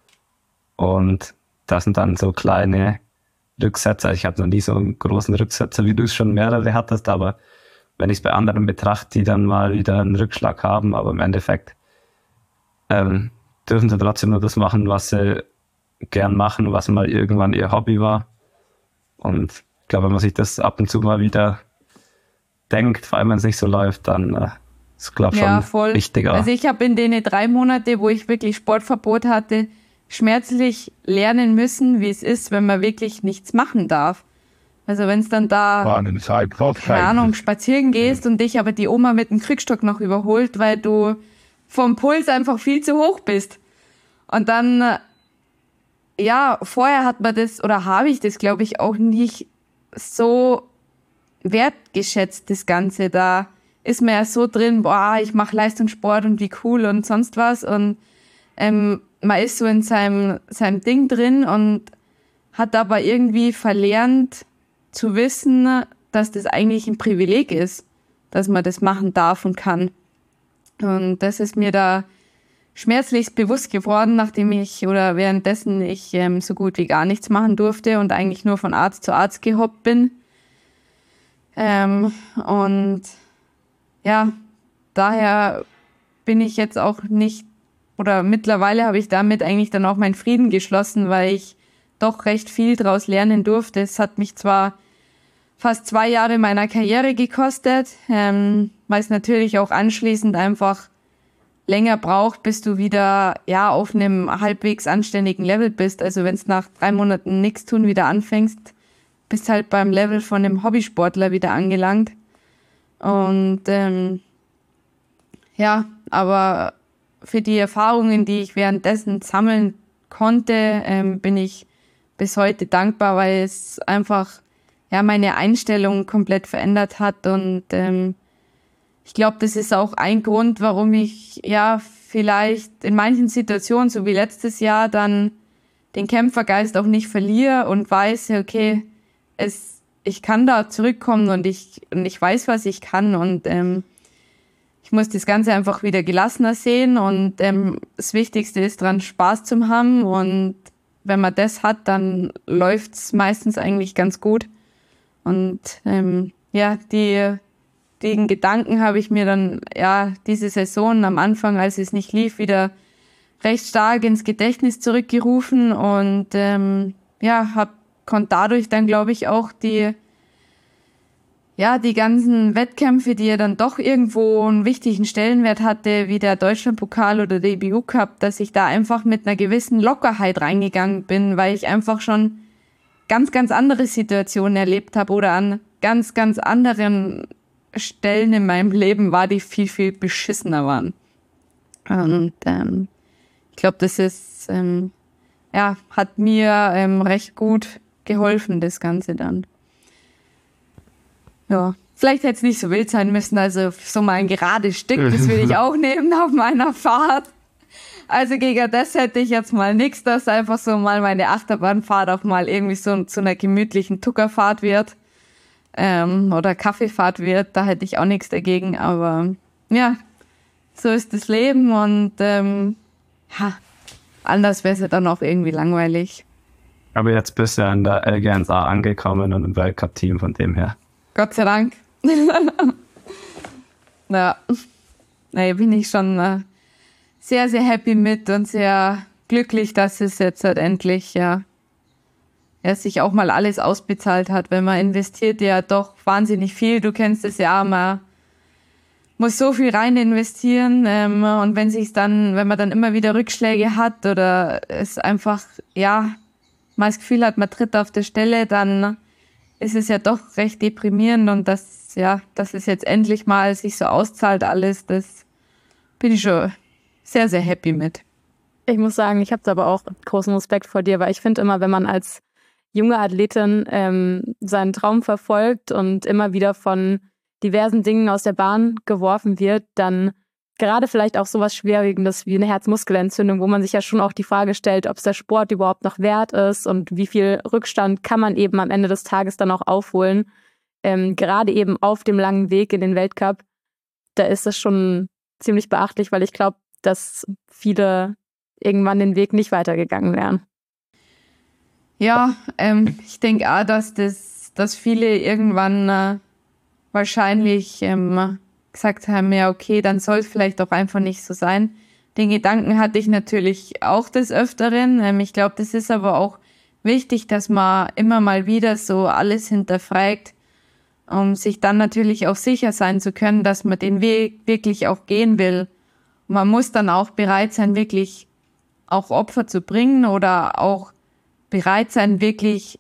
Und das sind dann so kleine Rücksetzer. Ich hatte noch nie so einen großen Rücksetzer, wie du es schon mehrere hattest, aber wenn ich es bei anderen betrachte, die dann mal wieder einen Rückschlag haben, aber im Endeffekt dürfen sie trotzdem nur das machen, was sie gern machen, was mal irgendwann ihr Hobby war. Und ich glaube, wenn man sich das ab und zu mal wieder denkt, vor allem wenn es nicht so läuft, dann ist, glaube ich, schon voll wichtiger. Also ich habe in den 3 Monate, wo ich wirklich Sportverbot hatte, schmerzlich lernen müssen, wie es ist, wenn man wirklich nichts machen darf. Also wenn es dann da, keine Ahnung, spazieren gehst und dich aber die Oma mit dem Krückstock noch überholt, weil du vom Puls einfach viel zu hoch bist. Und dann, ja, vorher hat man das, oder habe ich das, glaube ich, auch nicht so wertgeschätzt, das Ganze. Da ist man ja so drin, boah, ich mache Leistungssport und wie cool und sonst was. Und man ist so in seinem Ding drin und hat aber irgendwie verlernt zu wissen, dass das eigentlich ein Privileg ist, dass man das machen darf und kann. Und das ist mir da schmerzlichst bewusst geworden, währenddessen ich so gut wie gar nichts machen durfte und eigentlich nur von Arzt zu Arzt gehoppt bin. Und ja, daher bin ich jetzt auch nicht, oder mittlerweile habe ich damit eigentlich dann auch meinen Frieden geschlossen, weil ich doch recht viel daraus lernen durfte. Es hat mich zwar fast 2 Jahre meiner Karriere gekostet, weil es natürlich auch anschließend einfach länger braucht, bis du wieder auf einem halbwegs anständigen Level bist. Also wenn es nach 3 Monaten nichts tun wieder anfängst, bist halt beim Level von einem Hobbysportler wieder angelangt. Und aber für die Erfahrungen, die ich währenddessen sammeln konnte, bin ich bis heute dankbar, weil es einfach meine Einstellung komplett verändert hat. Und ich glaube, das ist auch ein Grund, warum ich vielleicht in manchen Situationen, so wie letztes Jahr, dann den Kämpfergeist auch nicht verliere und weiß, okay, ich kann da zurückkommen und ich weiß, was ich kann, und ich muss das Ganze einfach wieder gelassener sehen, und das Wichtigste ist dran, Spaß zu haben, und wenn man das hat, dann läuft's meistens eigentlich ganz gut. Und den Gedanken habe ich mir dann diese Saison am Anfang, als es nicht lief, wieder recht stark ins Gedächtnis zurückgerufen und konnte dadurch dann, glaube ich, auch die ganzen Wettkämpfe, die ja dann doch irgendwo einen wichtigen Stellenwert hatte, wie der Deutschlandpokal oder der IBU Cup, dass ich da einfach mit einer gewissen Lockerheit reingegangen bin, weil ich einfach schon ganz, ganz andere Situationen erlebt habe oder an ganz, ganz anderen Stellen in meinem Leben war, die viel, viel beschissener waren. Und ich glaube, das ist hat mir recht gut geholfen, das Ganze dann. Ja, vielleicht hätte es nicht so wild sein müssen, also so mal ein gerades Stück, das will ich auch nehmen auf meiner Fahrt. Also gegen das hätte ich jetzt mal nichts, dass einfach so mal meine Achterbahnfahrt auch mal irgendwie so zu einer gemütlichen Tuckerfahrt wird oder Kaffeefahrt wird, da hätte ich auch nichts dagegen, aber ja, so ist das Leben, und anders wäre es ja dann auch irgendwie langweilig. Aber jetzt bist du ja in der LGNSA angekommen und im Weltcup-Team, von dem her. Gott sei Dank. Ja, bin ich schon sehr, sehr happy mit und sehr glücklich, dass es jetzt halt endlich sich auch mal alles ausbezahlt hat, weil man investiert ja doch wahnsinnig viel. Du kennst es ja, man muss so viel rein investieren und wenn man dann immer wieder Rückschläge hat oder es einfach, man das Gefühl hat, man tritt auf der Stelle, dann ist es ja doch recht deprimierend und dass es jetzt endlich mal sich so auszahlt alles, das bin ich schon sehr, sehr happy mit. Ich muss sagen, ich habe da aber auch großen Respekt vor dir, weil ich finde immer, wenn man als junge Athletin seinen Traum verfolgt und immer wieder von diversen Dingen aus der Bahn geworfen wird, dann gerade vielleicht auch sowas Schwerwiegendes wie eine Herzmuskelentzündung, wo man sich ja schon auch die Frage stellt, ob es der Sport überhaupt noch wert ist und wie viel Rückstand kann man eben am Ende des Tages dann auch aufholen. Gerade eben auf dem langen Weg in den Weltcup, da ist das schon ziemlich beachtlich, weil ich glaube, dass viele irgendwann den Weg nicht weitergegangen wären. Ja, ich denke auch, dass viele irgendwann wahrscheinlich gesagt haben, ja okay, dann soll es vielleicht auch einfach nicht so sein. Den Gedanken hatte ich natürlich auch des Öfteren. Ich glaube, das ist aber auch wichtig, dass man immer mal wieder so alles hinterfragt, um sich dann natürlich auch sicher sein zu können, dass man den Weg wirklich auch gehen will. Und man muss dann auch bereit sein, wirklich auch Opfer zu bringen oder auch bereit sein, wirklich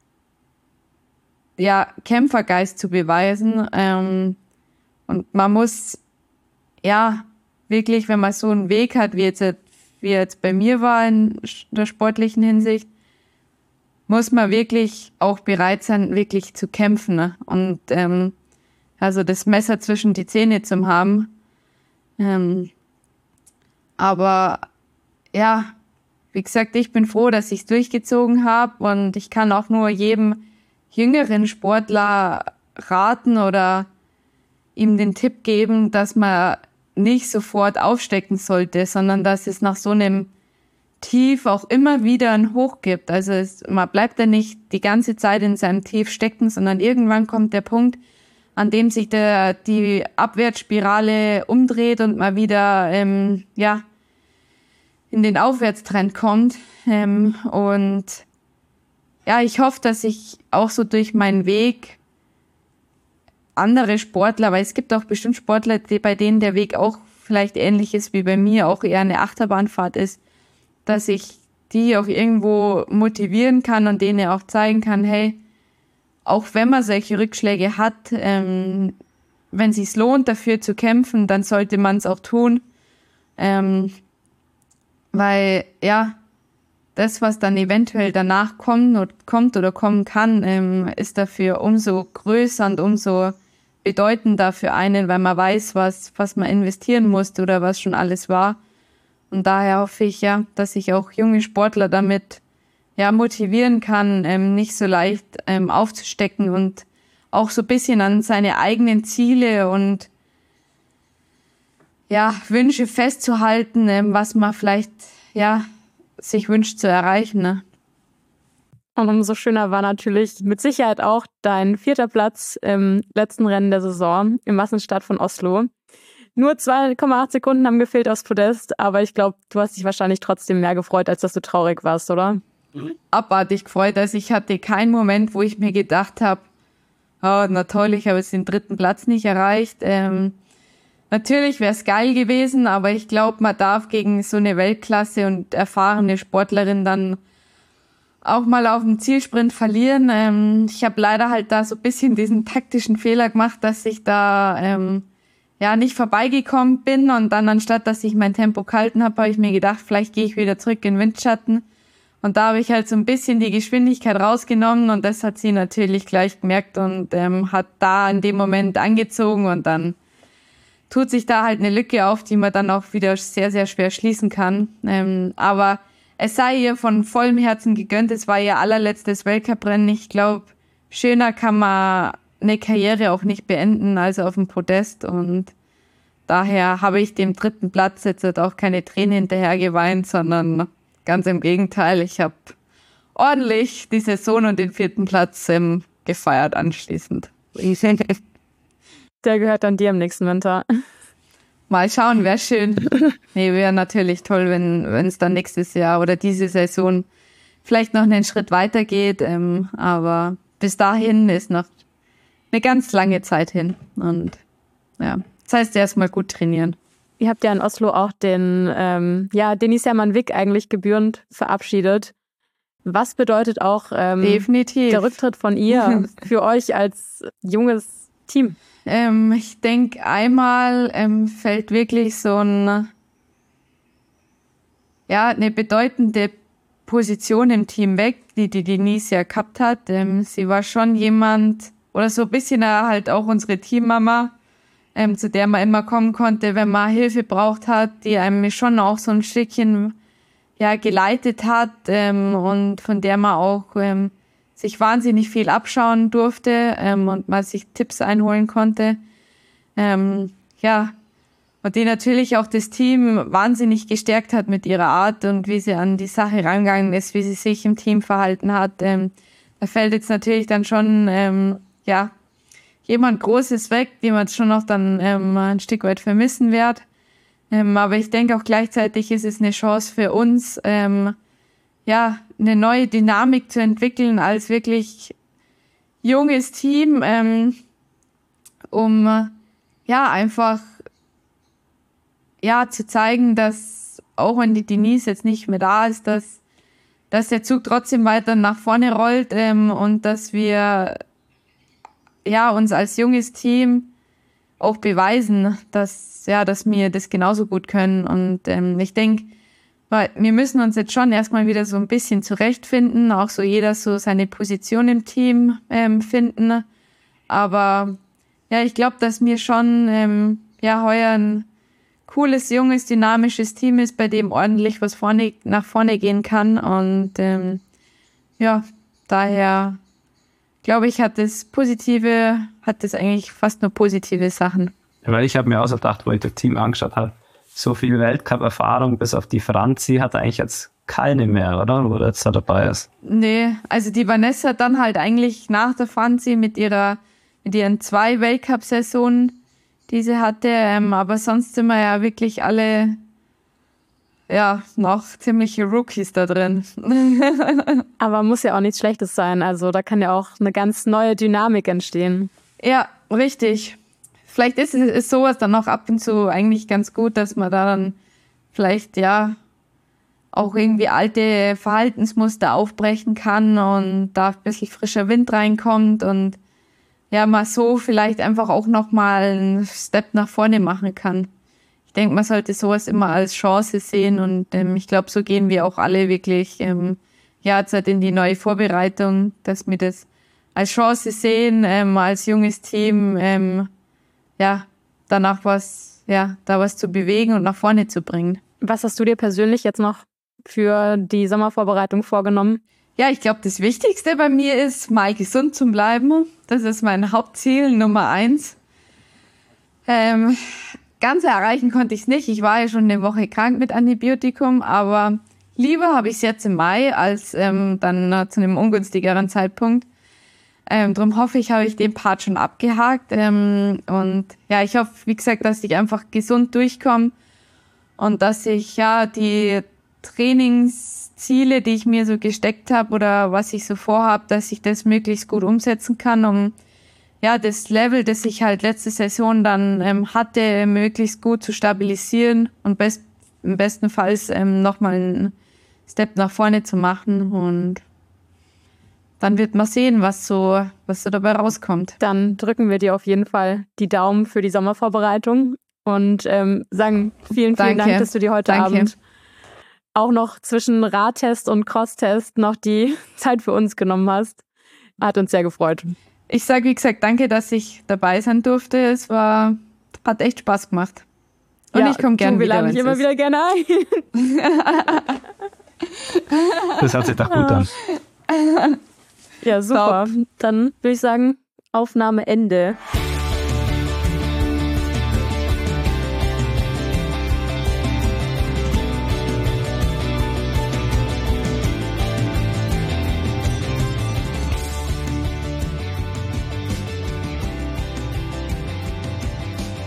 Kämpfergeist zu beweisen. Und man muss wirklich, wenn man so einen Weg hat, wie jetzt bei mir war in der sportlichen Hinsicht, muss man wirklich auch bereit sein, wirklich zu kämpfen. Ne? Und also das Messer zwischen die Zähne zu haben. Aber wie gesagt, ich bin froh, dass ich es durchgezogen habe und ich kann auch nur jedem jüngeren Sportler raten oder ihm den Tipp geben, dass man nicht sofort aufstecken sollte, sondern dass es nach so einem Tief auch immer wieder ein Hoch gibt. Also man bleibt ja nicht die ganze Zeit in seinem Tief stecken, sondern irgendwann kommt der Punkt, an dem sich die Abwärtsspirale umdreht und man wieder in den Aufwärtstrend kommt. Und ich hoffe, dass ich auch so durch meinen Weg andere Sportler, weil es gibt auch bestimmt Sportler, bei denen der Weg auch vielleicht ähnlich ist wie bei mir, auch eher eine Achterbahnfahrt ist, dass ich die auch irgendwo motivieren kann und denen auch zeigen kann, hey, auch wenn man solche Rückschläge hat, wenn es sich lohnt, dafür zu kämpfen, dann sollte man es auch tun. Weil, das, was dann eventuell danach kommt oder kommen kann, ist dafür umso größer und umso bedeutender für einen, weil man weiß, was man investieren musste oder was schon alles war. Und daher hoffe ich dass ich auch junge Sportler damit motivieren kann, nicht so leicht aufzustecken und auch so ein bisschen an seine eigenen Ziele und Wünsche festzuhalten, was man vielleicht sich wünscht zu erreichen. Ne? Und umso schöner war natürlich mit Sicherheit auch dein 4. Platz im letzten Rennen der Saison im Massenstart von Oslo. Nur 2,8 Sekunden haben gefehlt aufs Podest, aber ich glaube, du hast dich wahrscheinlich trotzdem mehr gefreut, als dass du traurig warst, oder? Abartig gefreut. Also ich hatte keinen Moment, wo ich mir gedacht habe, oh, na toll, ich habe jetzt den 3. Platz nicht erreicht. Natürlich wäre es geil gewesen, aber ich glaube, man darf gegen so eine Weltklasse und erfahrene Sportlerin dann auch mal auf dem Zielsprint verlieren. Ich habe leider halt da so ein bisschen diesen taktischen Fehler gemacht, dass ich da nicht vorbeigekommen bin und dann anstatt, dass ich mein Tempo gehalten habe ich mir gedacht, vielleicht gehe ich wieder zurück in den Windschatten. Und da habe ich halt so ein bisschen die Geschwindigkeit rausgenommen und das hat sie natürlich gleich gemerkt und hat da in dem Moment angezogen und dann tut sich da halt eine Lücke auf, die man dann auch wieder sehr, sehr schwer schließen kann. Aber es sei ihr von vollem Herzen gegönnt. Es war ihr allerletztes Weltcuprennen. Ich glaube, schöner kann man eine Karriere auch nicht beenden als auf dem Podest. Und daher habe ich dem 3. Platz jetzt auch keine Tränen hinterher geweint, sondern ganz im Gegenteil. Ich habe ordentlich die Saison und den 4. Platz gefeiert anschließend. Der gehört dann dir im nächsten Winter. Mal schauen, wäre schön. Nee, wäre natürlich toll, wenn es dann nächstes Jahr oder diese Saison vielleicht noch einen Schritt weiter geht. Aber bis dahin ist noch eine ganz lange Zeit hin. Und ja, das heißt erstmal gut trainieren. Ihr habt ja in Oslo auch den Denis Hermann-Wick eigentlich gebührend verabschiedet. Was bedeutet auch definitiv der Rücktritt von ihr für euch als junges Team? Ich denke, einmal fällt wirklich so eine bedeutende Position im Team weg, die Denise ja gehabt hat. Sie war schon jemand, oder so ein bisschen halt auch unsere Teammama, zu der man immer kommen konnte, wenn man Hilfe braucht hat, die einem schon auch so ein Stückchen geleitet hat und von der man auch sich wahnsinnig viel abschauen durfte und man sich Tipps einholen konnte. Und die natürlich auch das Team wahnsinnig gestärkt hat mit ihrer Art und wie sie an die Sache rangegangen ist, wie sie sich im Team verhalten hat. Da fällt jetzt natürlich dann schon jemand Großes weg, den man schon noch dann ein Stück weit vermissen wird. Aber ich denke auch gleichzeitig ist es eine Chance für uns, eine neue Dynamik zu entwickeln als wirklich junges Team, um einfach zu zeigen, dass auch wenn die Denise jetzt nicht mehr da ist, dass der Zug trotzdem weiter nach vorne rollt und dass wir uns als junges Team auch beweisen, dass wir das genauso gut können. Und ich denke, wir müssen uns jetzt schon erstmal wieder so ein bisschen zurechtfinden, auch so jeder so seine Position im Team finden. Aber ich glaube, dass wir schon heuer ein cooles, junges, dynamisches Team ist, bei dem ordentlich was nach vorne gehen kann. Und daher glaube ich, hat das eigentlich fast nur positive Sachen. Weil ich habe mir auch so gedacht, wo ich das Team angeschaut habe, so viel Weltcup-Erfahrung, bis auf die Franzi, hat eigentlich jetzt keine mehr, oder? Wo jetzt da dabei ist. Nee, also die Vanessa dann halt eigentlich nach der Franzi mit ihren 2 Weltcup-Saisonen, die sie hatte, aber sonst sind wir ja wirklich alle noch ziemliche Rookies da drin. Aber muss ja auch nichts Schlechtes sein, also da kann ja auch eine ganz neue Dynamik entstehen. Ja, richtig. Vielleicht ist sowas dann auch ab und zu eigentlich ganz gut, dass man da dann vielleicht auch irgendwie alte Verhaltensmuster aufbrechen kann und da ein bisschen frischer Wind reinkommt und mal so vielleicht einfach auch nochmal einen Step nach vorne machen kann. Ich denke, man sollte sowas immer als Chance sehen und ich glaube, so gehen wir auch alle wirklich jetzt in die neue Vorbereitung, dass wir das als Chance sehen, als junges Team, danach was zu bewegen und nach vorne zu bringen. Was hast du dir persönlich jetzt noch für die Sommervorbereitung vorgenommen? Ja, ich glaube, das Wichtigste bei mir ist, mal gesund zu bleiben. Das ist mein Hauptziel Nummer 1. Ganz erreichen konnte ich es nicht. Ich war ja schon eine Woche krank mit Antibiotikum, aber lieber habe ich es jetzt im Mai als dann zu einem ungünstigeren Zeitpunkt. Darum hoffe ich, habe ich den Part schon abgehakt. Und ich hoffe, wie gesagt, dass ich einfach gesund durchkomme und dass ich die Trainingsziele, die ich mir so gesteckt habe oder was ich so vorhabe, dass ich das möglichst gut umsetzen kann, um das Level, das ich halt letzte Saison dann hatte, möglichst gut zu stabilisieren und im besten Fall nochmal einen Step nach vorne zu machen. Und dann wird man sehen, was so dabei rauskommt. Dann drücken wir dir auf jeden Fall die Daumen für die Sommervorbereitung und sagen vielen Dank, dass du dir heute Abend auch noch zwischen Radtest und Crosstest noch die Zeit für uns genommen hast. Hat uns sehr gefreut. Ich sage, wie gesagt, danke, dass ich dabei sein durfte. Es hat echt Spaß gemacht. Und ich komme gerne wieder. Wir laden dich immer wieder gerne ein. Das hört sich doch gut an. Ja, super. Top. Dann würde ich sagen, Aufnahme Ende.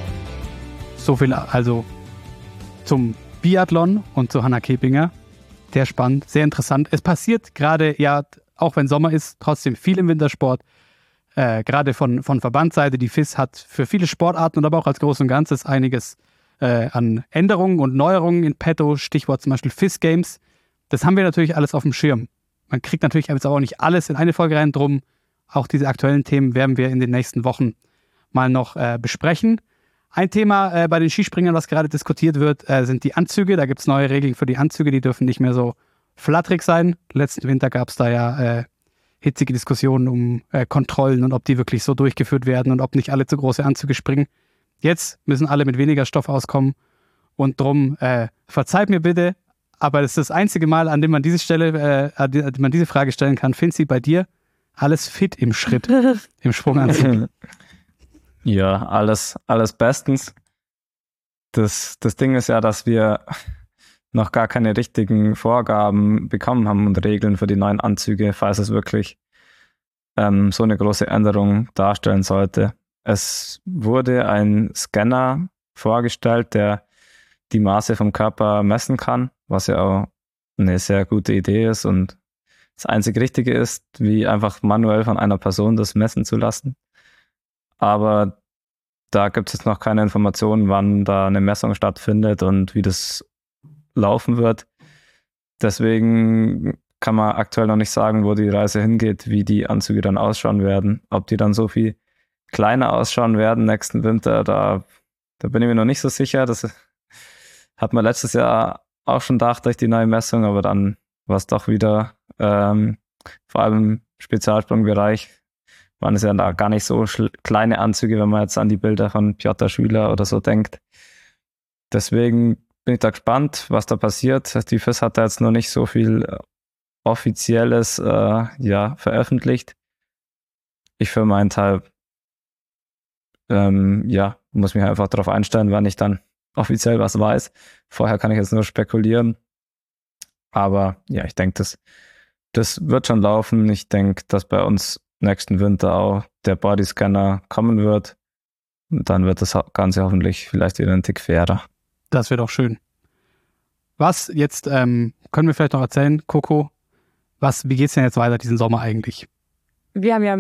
So viel also zum Biathlon und zu Hannah Kepinger. Sehr spannend, sehr interessant. Es passiert gerade, ja, auch wenn Sommer ist, trotzdem viel im Wintersport. Gerade von Verbandsseite. Die FIS hat für viele Sportarten und aber auch als Groß und Ganzes einiges an Änderungen und Neuerungen in petto. Stichwort zum Beispiel FIS Games. Das haben wir natürlich alles auf dem Schirm. Man kriegt natürlich jetzt auch nicht alles in eine Folge rein. Drum auch diese aktuellen Themen werden wir in den nächsten Wochen mal noch besprechen. Ein Thema bei den Skispringern, was gerade diskutiert wird, sind die Anzüge. Da gibt es neue Regeln für die Anzüge. Die dürfen nicht mehr so flatterig sein. Letzten Winter gab es da ja hitzige Diskussionen um Kontrollen und ob die wirklich so durchgeführt werden und ob nicht alle zu große Anzüge springen. Jetzt müssen alle mit weniger Stoff auskommen. Und drum, verzeiht mir bitte, aber das ist das einzige Mal, an dem man diese Frage stellen kann. Finzi, bei dir alles fit im Schritt, im Sprunganzug? Ja, alles bestens. Das Ding ist ja, dass wir noch gar keine richtigen Vorgaben bekommen haben und Regeln für die neuen Anzüge, falls es wirklich so eine große Änderung darstellen sollte. Es wurde ein Scanner vorgestellt, der die Maße vom Körper messen kann, was ja auch eine sehr gute Idee ist und das einzig Richtige ist, wie einfach manuell von einer Person das messen zu lassen. Aber da gibt es jetzt noch keine Informationen, wann da eine Messung stattfindet und wie das laufen wird. Deswegen kann man aktuell noch nicht sagen, wo die Reise hingeht, wie die Anzüge dann ausschauen werden. Ob die dann so viel kleiner ausschauen werden nächsten Winter, da bin ich mir noch nicht so sicher. Das hat man letztes Jahr auch schon gedacht durch die neue Messung, aber dann war es doch wieder, vor allem im Spezialsprungbereich, waren es ja da gar nicht so kleine Anzüge, wenn man jetzt an die Bilder von Piotr Schüler oder so denkt. Deswegen bin ich da gespannt, was da passiert. Die FIS hat da jetzt noch nicht so viel Offizielles veröffentlicht. Ich für meinen Teil muss mich einfach darauf einstellen, wann ich dann offiziell was weiß. Vorher kann ich jetzt nur spekulieren. Aber ja, ich denke, das wird schon laufen. Ich denke, dass bei uns nächsten Winter auch der Bodyscanner kommen wird. Und dann wird das Ganze hoffentlich vielleicht wieder ein Tick fairer. Das wird auch schön. Was jetzt, können wir vielleicht noch erzählen, Coco, wie geht's denn jetzt weiter diesen Sommer eigentlich? Wir haben ja,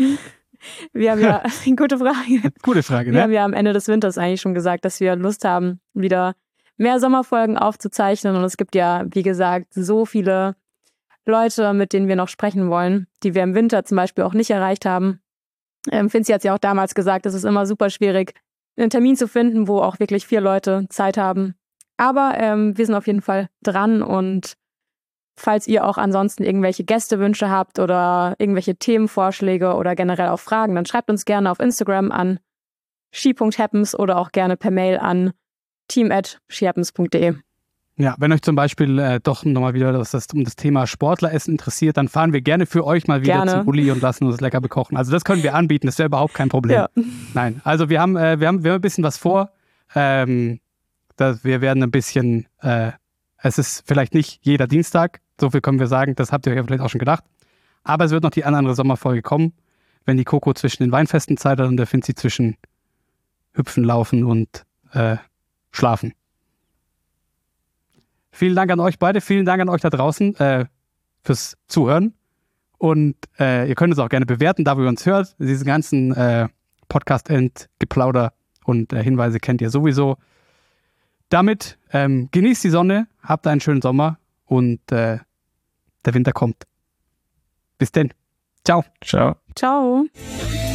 gute Frage. Gute Frage, ne? Wir haben ja am Ende des Winters eigentlich schon gesagt, dass wir Lust haben, wieder mehr Sommerfolgen aufzuzeichnen. Und es gibt ja, wie gesagt, so viele Leute, mit denen wir noch sprechen wollen, die wir im Winter zum Beispiel auch nicht erreicht haben. Finzi hat es ja auch damals gesagt, es ist immer super schwierig, einen Termin zu finden, wo auch wirklich 4 Leute Zeit haben. Aber wir sind auf jeden Fall dran und falls ihr auch ansonsten irgendwelche Gästewünsche habt oder irgendwelche Themenvorschläge oder generell auch Fragen, dann schreibt uns gerne auf Instagram an ski.happens oder auch gerne per Mail an team@skihappens.de. Ja, wenn euch zum Beispiel doch nochmal wieder um das Thema Sportleressen interessiert, dann fahren wir gerne für euch mal wieder zum Uli und lassen uns lecker bekochen. Also das können wir anbieten, das wäre überhaupt kein Problem. Ja. Nein, also wir haben ein bisschen was vor. Wir werden ein bisschen, es ist vielleicht nicht jeder Dienstag, so viel können wir sagen, das habt ihr euch ja vielleicht auch schon gedacht. Aber es wird noch die andere Sommerfolge kommen, wenn die Coco zwischen den Weinfesten Zeit hat und der Finzi zwischen Hüpfen, Laufen und Schlafen. Vielen Dank an euch beide, vielen Dank an euch da draußen fürs Zuhören. Und ihr könnt uns auch gerne bewerten, da wo ihr uns hört. Diese ganzen Podcast-Geplauder und Hinweise kennt ihr sowieso. Damit genießt die Sonne, habt einen schönen Sommer und der Winter kommt. Bis denn. Ciao. Ciao. Ciao.